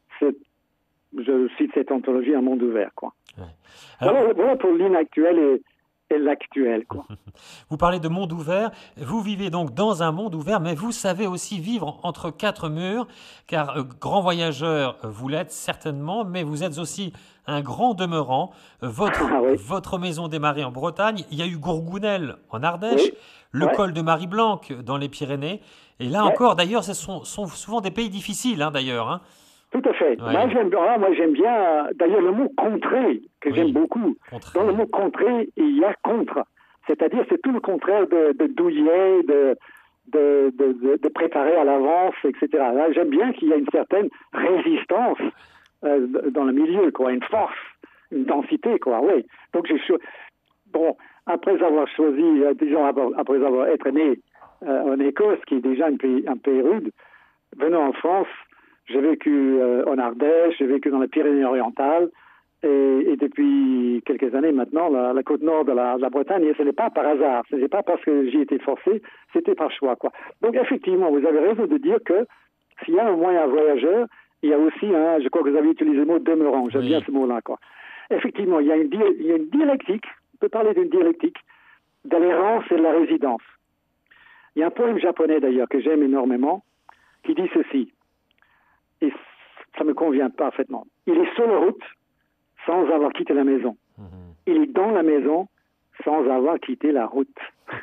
je cite cette anthologie Un monde ouvert. Quoi. Ouais. Alors, voilà, voilà pour l'inactuel et, et l'actuel. Quoi. Vous parlez de monde ouvert, vous vivez donc dans un monde ouvert, mais vous savez aussi vivre entre quatre murs, car euh, grand voyageur, vous l'êtes certainement, mais vous êtes aussi un grand demeurant. Votre, ah, oui. votre maison démarrée en Bretagne, il y a eu Gourgounel en Ardèche, oui. le ouais. col de Marie-Blanc dans les Pyrénées, et là ouais. encore, d'ailleurs, ce sont, sont souvent des pays difficiles, hein, d'ailleurs. Hein. Tout à fait. Ouais. Moi, j'aime, ah, moi, j'aime bien, d'ailleurs, le mot « contrée », que oui. j'aime beaucoup. Contrée. Dans le mot « contrée », il y a « contre ». C'est-à-dire, c'est tout le contraire de, de douiller, de, de, de, de préparer à l'avance, et cetera. Là, j'aime bien qu'il y ait une certaine résistance euh, dans le milieu, quoi, une force, une densité, quoi, oui. Donc, j'ai cho- bon, après avoir choisi, euh, disons, après avoir été né euh, en Écosse, qui est déjà un pays, un pays rude, venant en France, j'ai vécu euh, en Ardèche, j'ai vécu dans les Pyrénées-Orientales, et, et depuis quelques années maintenant, la, la côte nord de la, de la Bretagne, et ce n'est pas par hasard, ce n'est pas parce que j'y étais forcé, c'était par choix, quoi. Donc effectivement, vous avez raison de dire que s'il y a un moyen voyageur, il y a aussi, hein, je crois que vous avez utilisé le mot demeurant, j'aime oui. bien ce mot-là, quoi. Effectivement, il y a une, di- il y a une dialectique, on peut parler d'une dialectique, de l'errance et de la résidence. Il y a un poème japonais d'ailleurs que j'aime énormément, qui dit ceci, et ça me convient parfaitement. Il est sur la route sans avoir quitté la maison. Mmh. Il est dans la maison sans avoir quitté la route.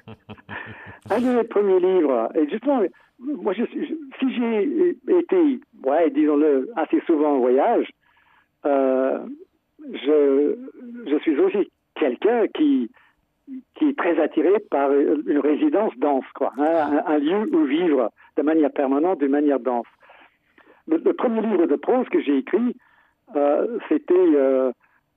Un de mes premiers livres, et justement, moi, je, je, si j'ai été, ouais, disons-le, assez souvent en voyage, euh, je, je suis aussi quelqu'un qui, qui est très attiré par une résidence dense, quoi, hein, un, un lieu où vivre de manière permanente, de manière dense. Le, le premier livre de prose que j'ai écrit, euh, c'était euh,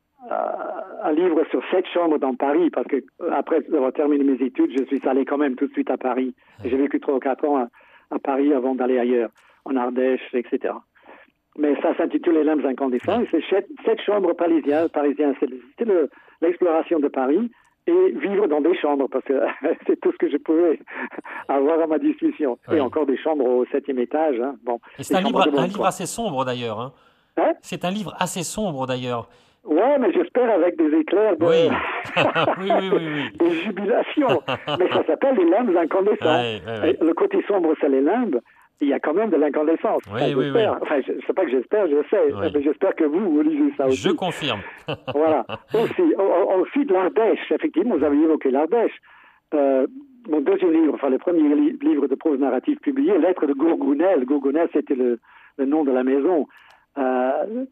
un livre sur sept chambres dans Paris, parce que après avoir terminé mes études, je suis allé quand même tout de suite à Paris. Et j'ai vécu trois ou quatre ans à, à Paris avant d'aller ailleurs, en Ardèche, et cetera. Mais ça s'intitule Les Limbes incandescentes, c'est sept, sept chambres parisiennes. parisiennes. C'était le, l'exploration de Paris et vivre dans des chambres, parce que c'est tout ce que je pouvais avoir à ma disposition. Oui. Et encore des chambres au septième étage. Hein. Bon, et c'est un livre, un livre assez sombre d'ailleurs. Hein. Hein? C'est un livre assez sombre d'ailleurs. Ouais, mais j'espère avec des éclairs de... Oui, oui, oui, oui, oui. Des jubilations. Mais ça s'appelle Les Limbes incandescentes. Ouais, ouais, ouais. Le côté sombre, c'est les limbes. Il y a quand même de l'incandescence. Oui, enfin, oui, oui. Enfin, je ne sais pas que j'espère, je sais. Oui. Mais j'espère que vous, vous lisez ça aussi. Je confirme. Voilà. Aussi, aussi de l'Ardèche. Effectivement, vous avez évoqué l'Ardèche. Euh, mon deuxième livre, enfin le premier li- livre de prose narrative publié, Lettres de Gourgounel. Gourgounel, c'était le, le nom de la maison. Euh,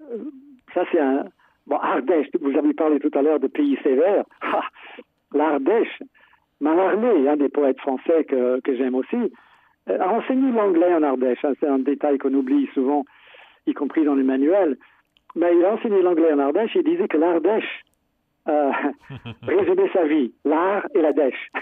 ça, c'est un... Bon, Ardèche, vous avez parlé tout à l'heure de pays sévères. Ah, L'Ardèche, Mallarmé, un des poètes français que, que j'aime aussi, euh, a enseigné l'anglais en Ardèche. Hein, c'est un détail qu'on oublie souvent, y compris dans les manuels. Mais il a enseigné l'anglais en Ardèche et il disait que l'Ardèche euh, résumait sa vie, l'art et la dèche.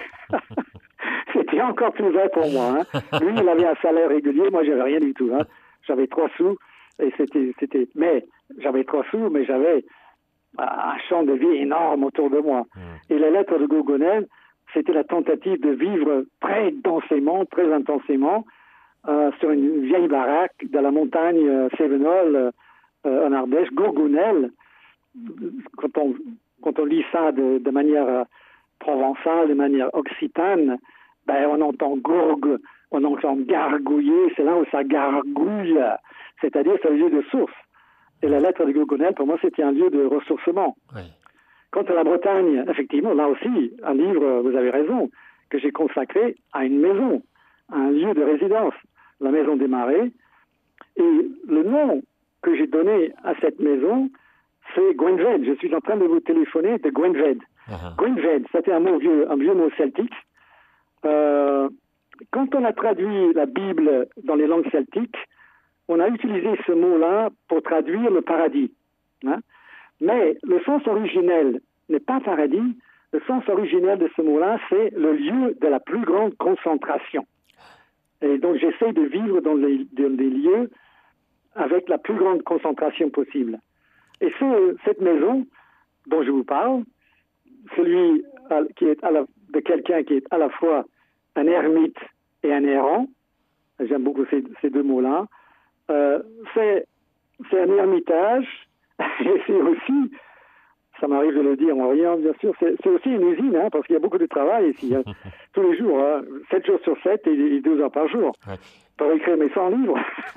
C'était encore plus vrai pour moi. Hein. Lui, il avait un salaire régulier, moi, j'avais rien du tout. Hein. J'avais trois sous. Et c'était, c'était, mais j'avais trois sous, mais j'avais un champ de vie énorme autour de moi. Mmh. Et les Lettres de Gourgounel, c'était la tentative de vivre très densément, très intensément, euh, sur une vieille baraque de la montagne euh, Cévenol, euh, en Ardèche, Gourgounel. Quand on, quand on lit ça de, de manière euh, provençale, de manière occitane, ben, on entend gourgue, on entend gargouiller, c'est là où ça gargouille. C'est-à-dire c'est un lieu de source. Et la Lettre de Gourgounel, pour moi, c'était un lieu de ressourcement. Oui. Quant à la Bretagne, effectivement, là aussi, un livre, vous avez raison, que j'ai consacré à une maison, à un lieu de résidence, la Maison des Marais, Et le nom que j'ai donné à cette maison, c'est Gwenved. Je suis en train de vous téléphoner de Gwenved. Uh-huh. Gwenved, c'était un mot vieux, un vieux mot celtique. Euh, quand on a traduit la Bible dans les langues celtiques, on a utilisé ce mot-là pour traduire le paradis. Hein? Mais le sens originel n'est pas paradis. Le sens originel de ce mot-là, c'est le lieu de la plus grande concentration. Et donc, j'essaie de vivre dans des, dans des lieux avec la plus grande concentration possible. Et ce, cette maison dont je vous parle, celui qui est à la, de quelqu'un qui est à la fois un ermite et un errant, j'aime beaucoup ces, ces deux mots-là, euh, c'est, c'est un ermitage, et c'est aussi, ça m'arrive de le dire en riant, bien sûr, c'est, c'est aussi une usine, hein, parce qu'il y a beaucoup de travail ici, hein, tous les jours, hein, sept jours sur sept et, et douze heures par jour. Ouais. Pour écrire mes cent livres.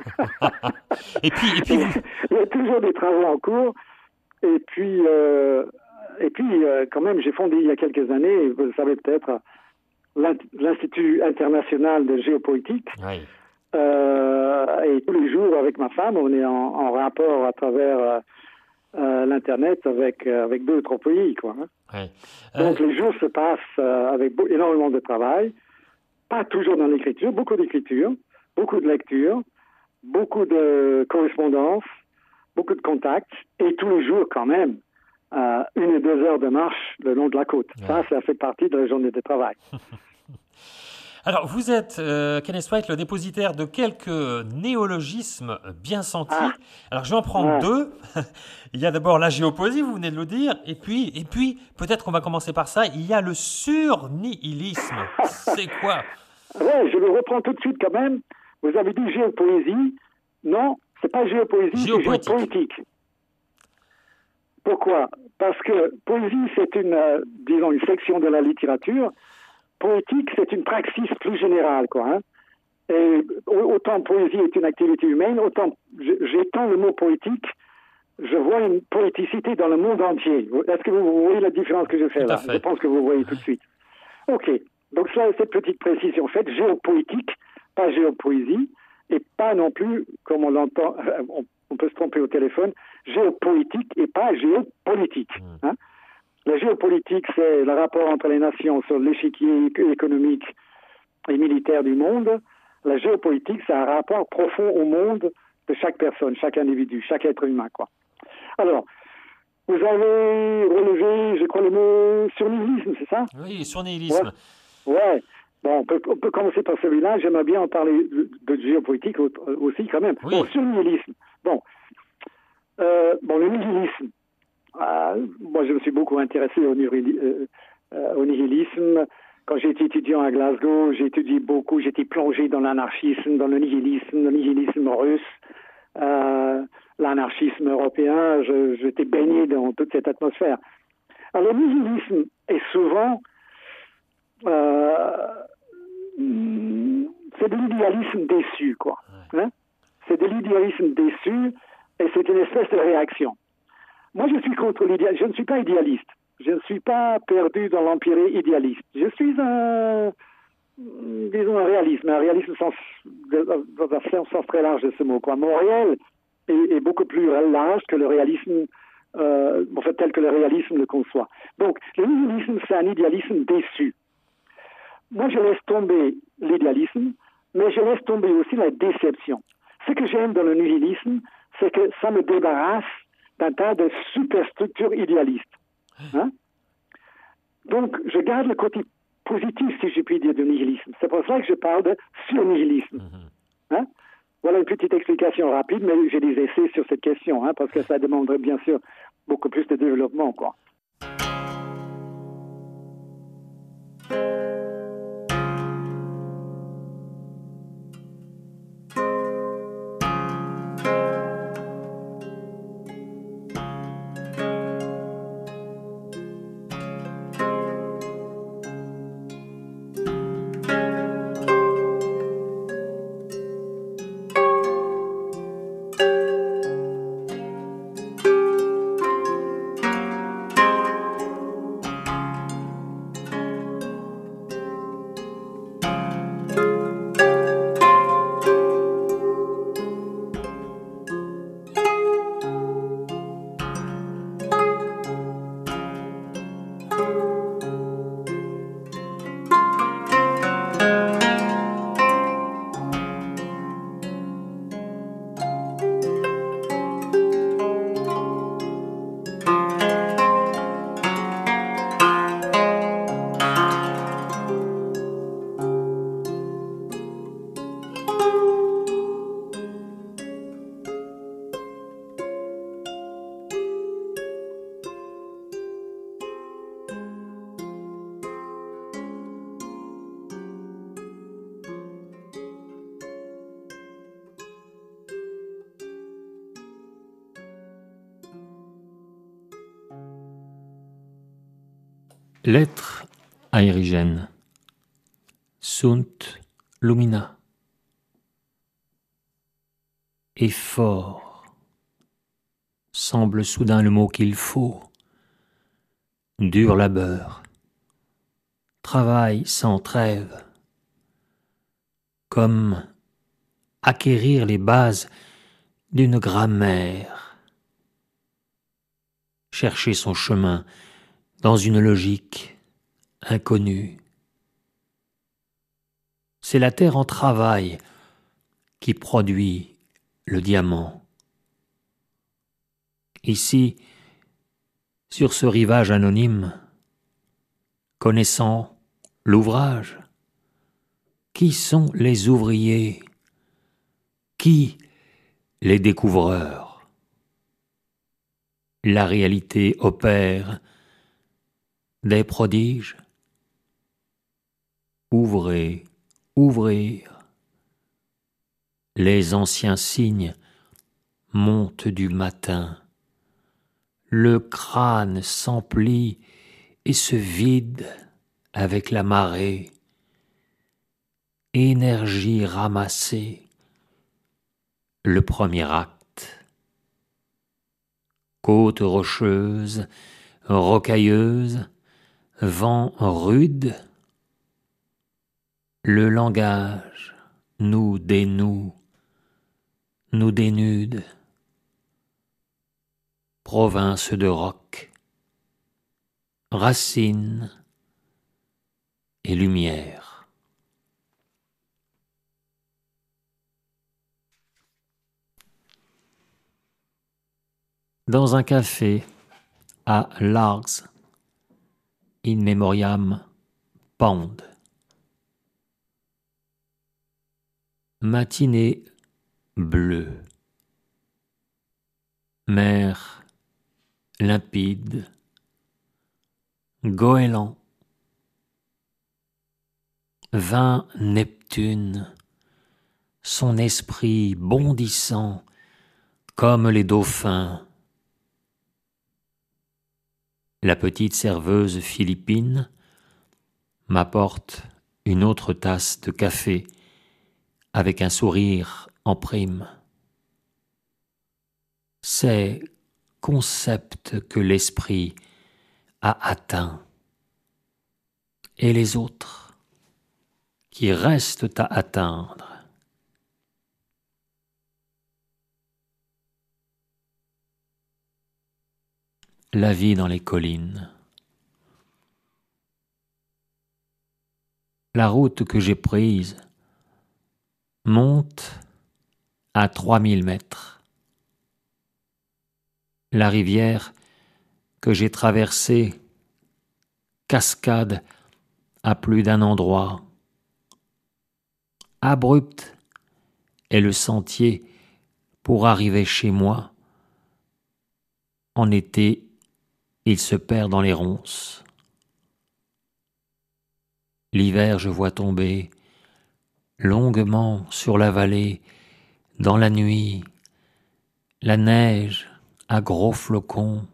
et puis, et puis vous... Il y a toujours des travaux en cours. Et puis, euh, et puis euh, quand même, j'ai fondé il y a quelques années, vous le savez peut-être, l'Institut international de géopolitique. Oui. Euh, et tous les jours, avec ma femme, on est en, en rapport à travers euh, euh, l'Internet avec, euh, avec deux ou trois pays, quoi. Hein. Oui. Euh... Donc, les jours se passent euh, avec beau, énormément de travail. Pas toujours dans l'écriture, beaucoup d'écriture. Beaucoup de lectures, beaucoup de correspondances, beaucoup de contacts, et tous les jours quand même, euh, une et deux heures de marche le long de la côte. Ouais. Ça, ça fait partie de la journée de travail. Alors, vous êtes, euh, Kenneth White, le dépositaire de quelques néologismes bien sentis. Ah. Alors, je vais en prendre ah. deux. Il y a d'abord la géopoésie, vous venez de le dire, et puis, et puis peut-être qu'on va commencer par ça, il y a le surnihilisme. C'est quoi? Ouais, je le reprends tout de suite quand même. Vous avez dit géopoésie. Non, c'est pas géopoésie, c'est géopolitique. Pourquoi? Parce que poésie, c'est une, euh, disons, une section de la littérature. Poétique, c'est une praxis plus générale, quoi. Hein? Et autant poésie est une activité humaine, autant j'étends le mot poétique, je vois une poéticité dans le monde entier. Est-ce que vous voyez la différence que je fais là? Je pense que vous voyez tout de suite. Ok. Donc, ça, cette petite précision faite, géopoétique, pas géopoésie, et pas non plus, comme on l'entend, on, on peut se tromper au téléphone, géopolitique et pas géopolitique. Mmh. Hein? La géopolitique, c'est le rapport entre les nations sur l'échiquier économique et militaire du monde. La géopolitique, c'est un rapport profond au monde de chaque personne, chaque individu, chaque être humain, quoi. Alors, vous avez relevé, je crois, le mot surnihilisme, c'est ça? Oui, surnihilisme. Ouais. ouais. Bon, on peut, on peut commencer par celui-là. J'aimerais bien en parler de, de géopolitique aussi, quand même. Oui. Bon, surnihilisme. Bon, euh, bon, le nihilisme. Euh, moi, je me suis beaucoup intéressé au, euh, euh, au nihilisme. Quand j'étais étudiant à Glasgow, j'ai étudié beaucoup, j'étais plongé dans l'anarchisme, dans le nihilisme, le nihilisme russe, euh, l'anarchisme européen. Je, j'étais baigné dans toute cette atmosphère. Alors, le nihilisme est souvent... Euh, c'est de l'idéalisme déçu, quoi. Hein? C'est de l'idéalisme déçu et c'est une espèce de réaction. Moi, je suis contre l'idéalisme. Je ne suis pas idéaliste. Je ne suis pas perdu dans l'empirée idéaliste. Je suis un, disons, un réalisme, un réalisme sens, dans un sens très large de ce mot, quoi. Mon réel est, est beaucoup plus large que le réalisme, euh, en fait, tel que le réalisme le conçoit. Donc, le nihilisme, c'est un idéalisme déçu. Moi, je laisse tomber l'idéalisme, mais je laisse tomber aussi la déception. Ce que j'aime dans le nihilisme, c'est que ça me débarrasse d'un tas de superstructures idéalistes. Hein? Donc, je garde le côté positif, si je puis dire, du nihilisme. C'est pour ça que je parle de surnihilisme. Hein? Voilà une petite explication rapide, mais j'ai des essais sur cette question, hein, parce que ça demanderait bien sûr beaucoup plus de développement, quoi. Lettre à Érigène. Sunt lumina. Effort semble soudain le mot qu'il faut. Dur labeur, travail sans trêve, comme acquérir les bases d'une grammaire, chercher son chemin dans une logique inconnue. C'est la terre en travail qui produit le diamant. Ici, sur ce rivage anonyme, connaissant l'ouvrage, qui sont les ouvriers? Qui les découvreurs? La réalité opère des prodiges. Ouvrez, ouvrir. Les anciens signes montent du matin. Le crâne s'emplit et se vide avec la marée. Énergie ramassée. Le premier acte. Côte rocheuse, rocailleuse, vent rude. Le langage nous dénoue, nous dénude. Province de roc, racines et lumière. Dans un café à Largs, in memoriam Pond. Matinée bleue. Mer limpide, goéland, vint Neptune, son esprit bondissant comme les dauphins. La petite serveuse philippine m'apporte une autre tasse de café avec un sourire en prime. C'est concept que l'esprit a atteint, et les autres qui restent à atteindre. La vie dans les collines. La route que j'ai prise monte à trois mille mètres. La rivière que j'ai traversée cascade à plus d'un endroit. Abrupt est le sentier pour arriver chez moi. En été, il se perd dans les ronces. L'hiver, je vois tomber longuement sur la vallée, dans la nuit, la neige à gros flocons.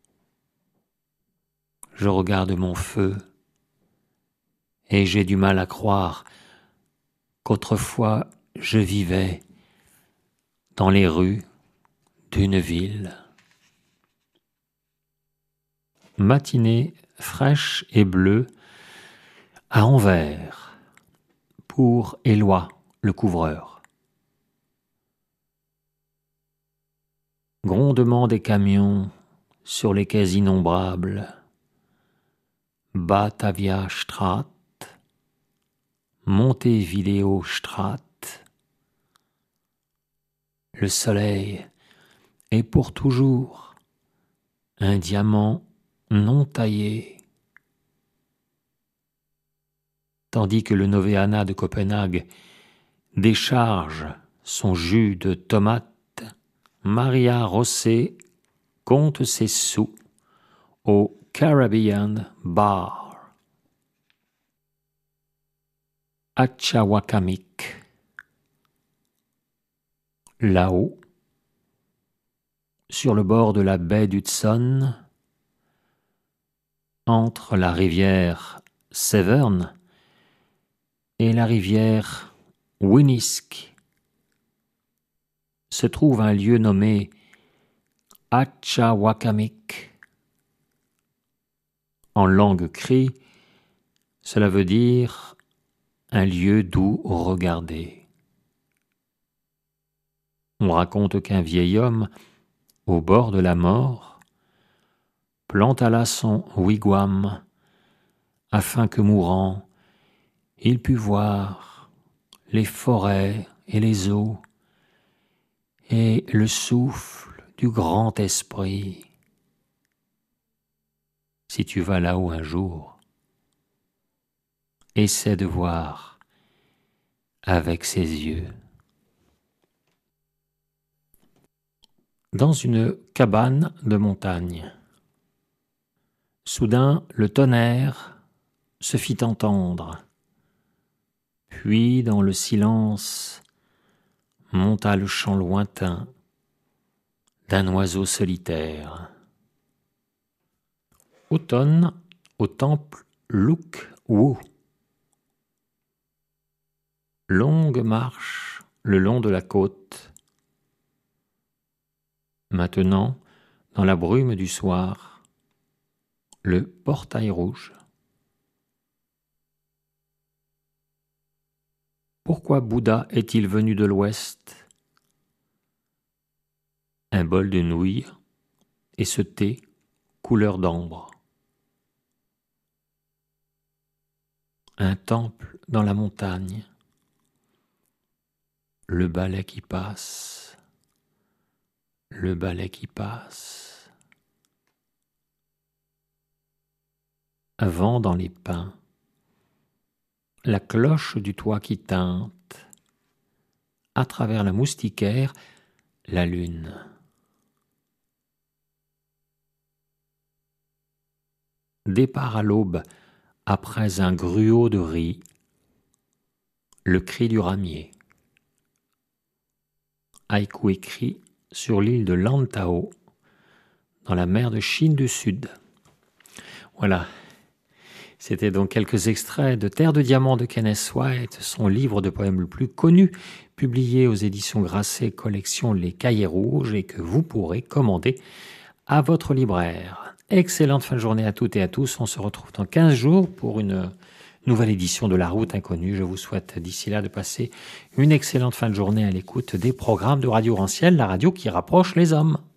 Je regarde mon feu et j'ai du mal à croire qu'autrefois je vivais dans les rues d'une ville. Matinée fraîche et bleue à Anvers pour Éloi le couvreur. Grondement des camions sur les quais innombrables. Batavia Straat, Montevideo Straat. Le soleil est pour toujours un diamant non taillé. Tandis que le Noveana de Copenhague décharge son jus de tomate, Maria Rosset compte ses sous au Caribbean Bar. Achawakamic. Là-haut, sur le bord de la baie d'Hudson, entre la rivière Severn et la rivière Winnisk se trouve un lieu nommé Achawakamick. En langue cri, cela veut dire un lieu d'où regarder. On raconte qu'un vieil homme, au bord de la mort, planta là son wigwam afin que mourant, il pût voir les forêts et les eaux et le souffle du grand esprit. Si tu vas là-haut un jour, essaie de voir avec ses yeux. Dans une cabane de montagne, soudain le tonnerre se fit entendre, puis dans le silence monta le chant lointain d'un oiseau solitaire. Automne au temple Luk-Wu. Longue marche le long de la côte. Maintenant, dans la brume du soir, le portail rouge. Pourquoi Bouddha est-il venu de l'ouest? Un bol de nouilles et ce thé couleur d'ambre. Un temple dans la montagne. Le balai qui passe. Le balai qui passe. Un vent dans les pins. La cloche du toit qui tinte. À travers la moustiquaire, la lune. Départ à l'aube, après un gruau de riz, le cri du ramier. Haïku écrit sur l'île de Lantau, dans la mer de Chine du Sud. Voilà, c'était donc quelques extraits de Terre de Diamant de Kenneth White, son livre de poèmes le plus connu, publié aux éditions Grasset, collection Les Cahiers Rouges, et que vous pourrez commander à votre libraire. Excellente fin de journée à toutes et à tous. On se retrouve dans quinze jours pour une nouvelle édition de La Route Inconnue. Je vous souhaite d'ici là de passer une excellente fin de journée à l'écoute des programmes de Radio Rancière, la radio qui rapproche les hommes.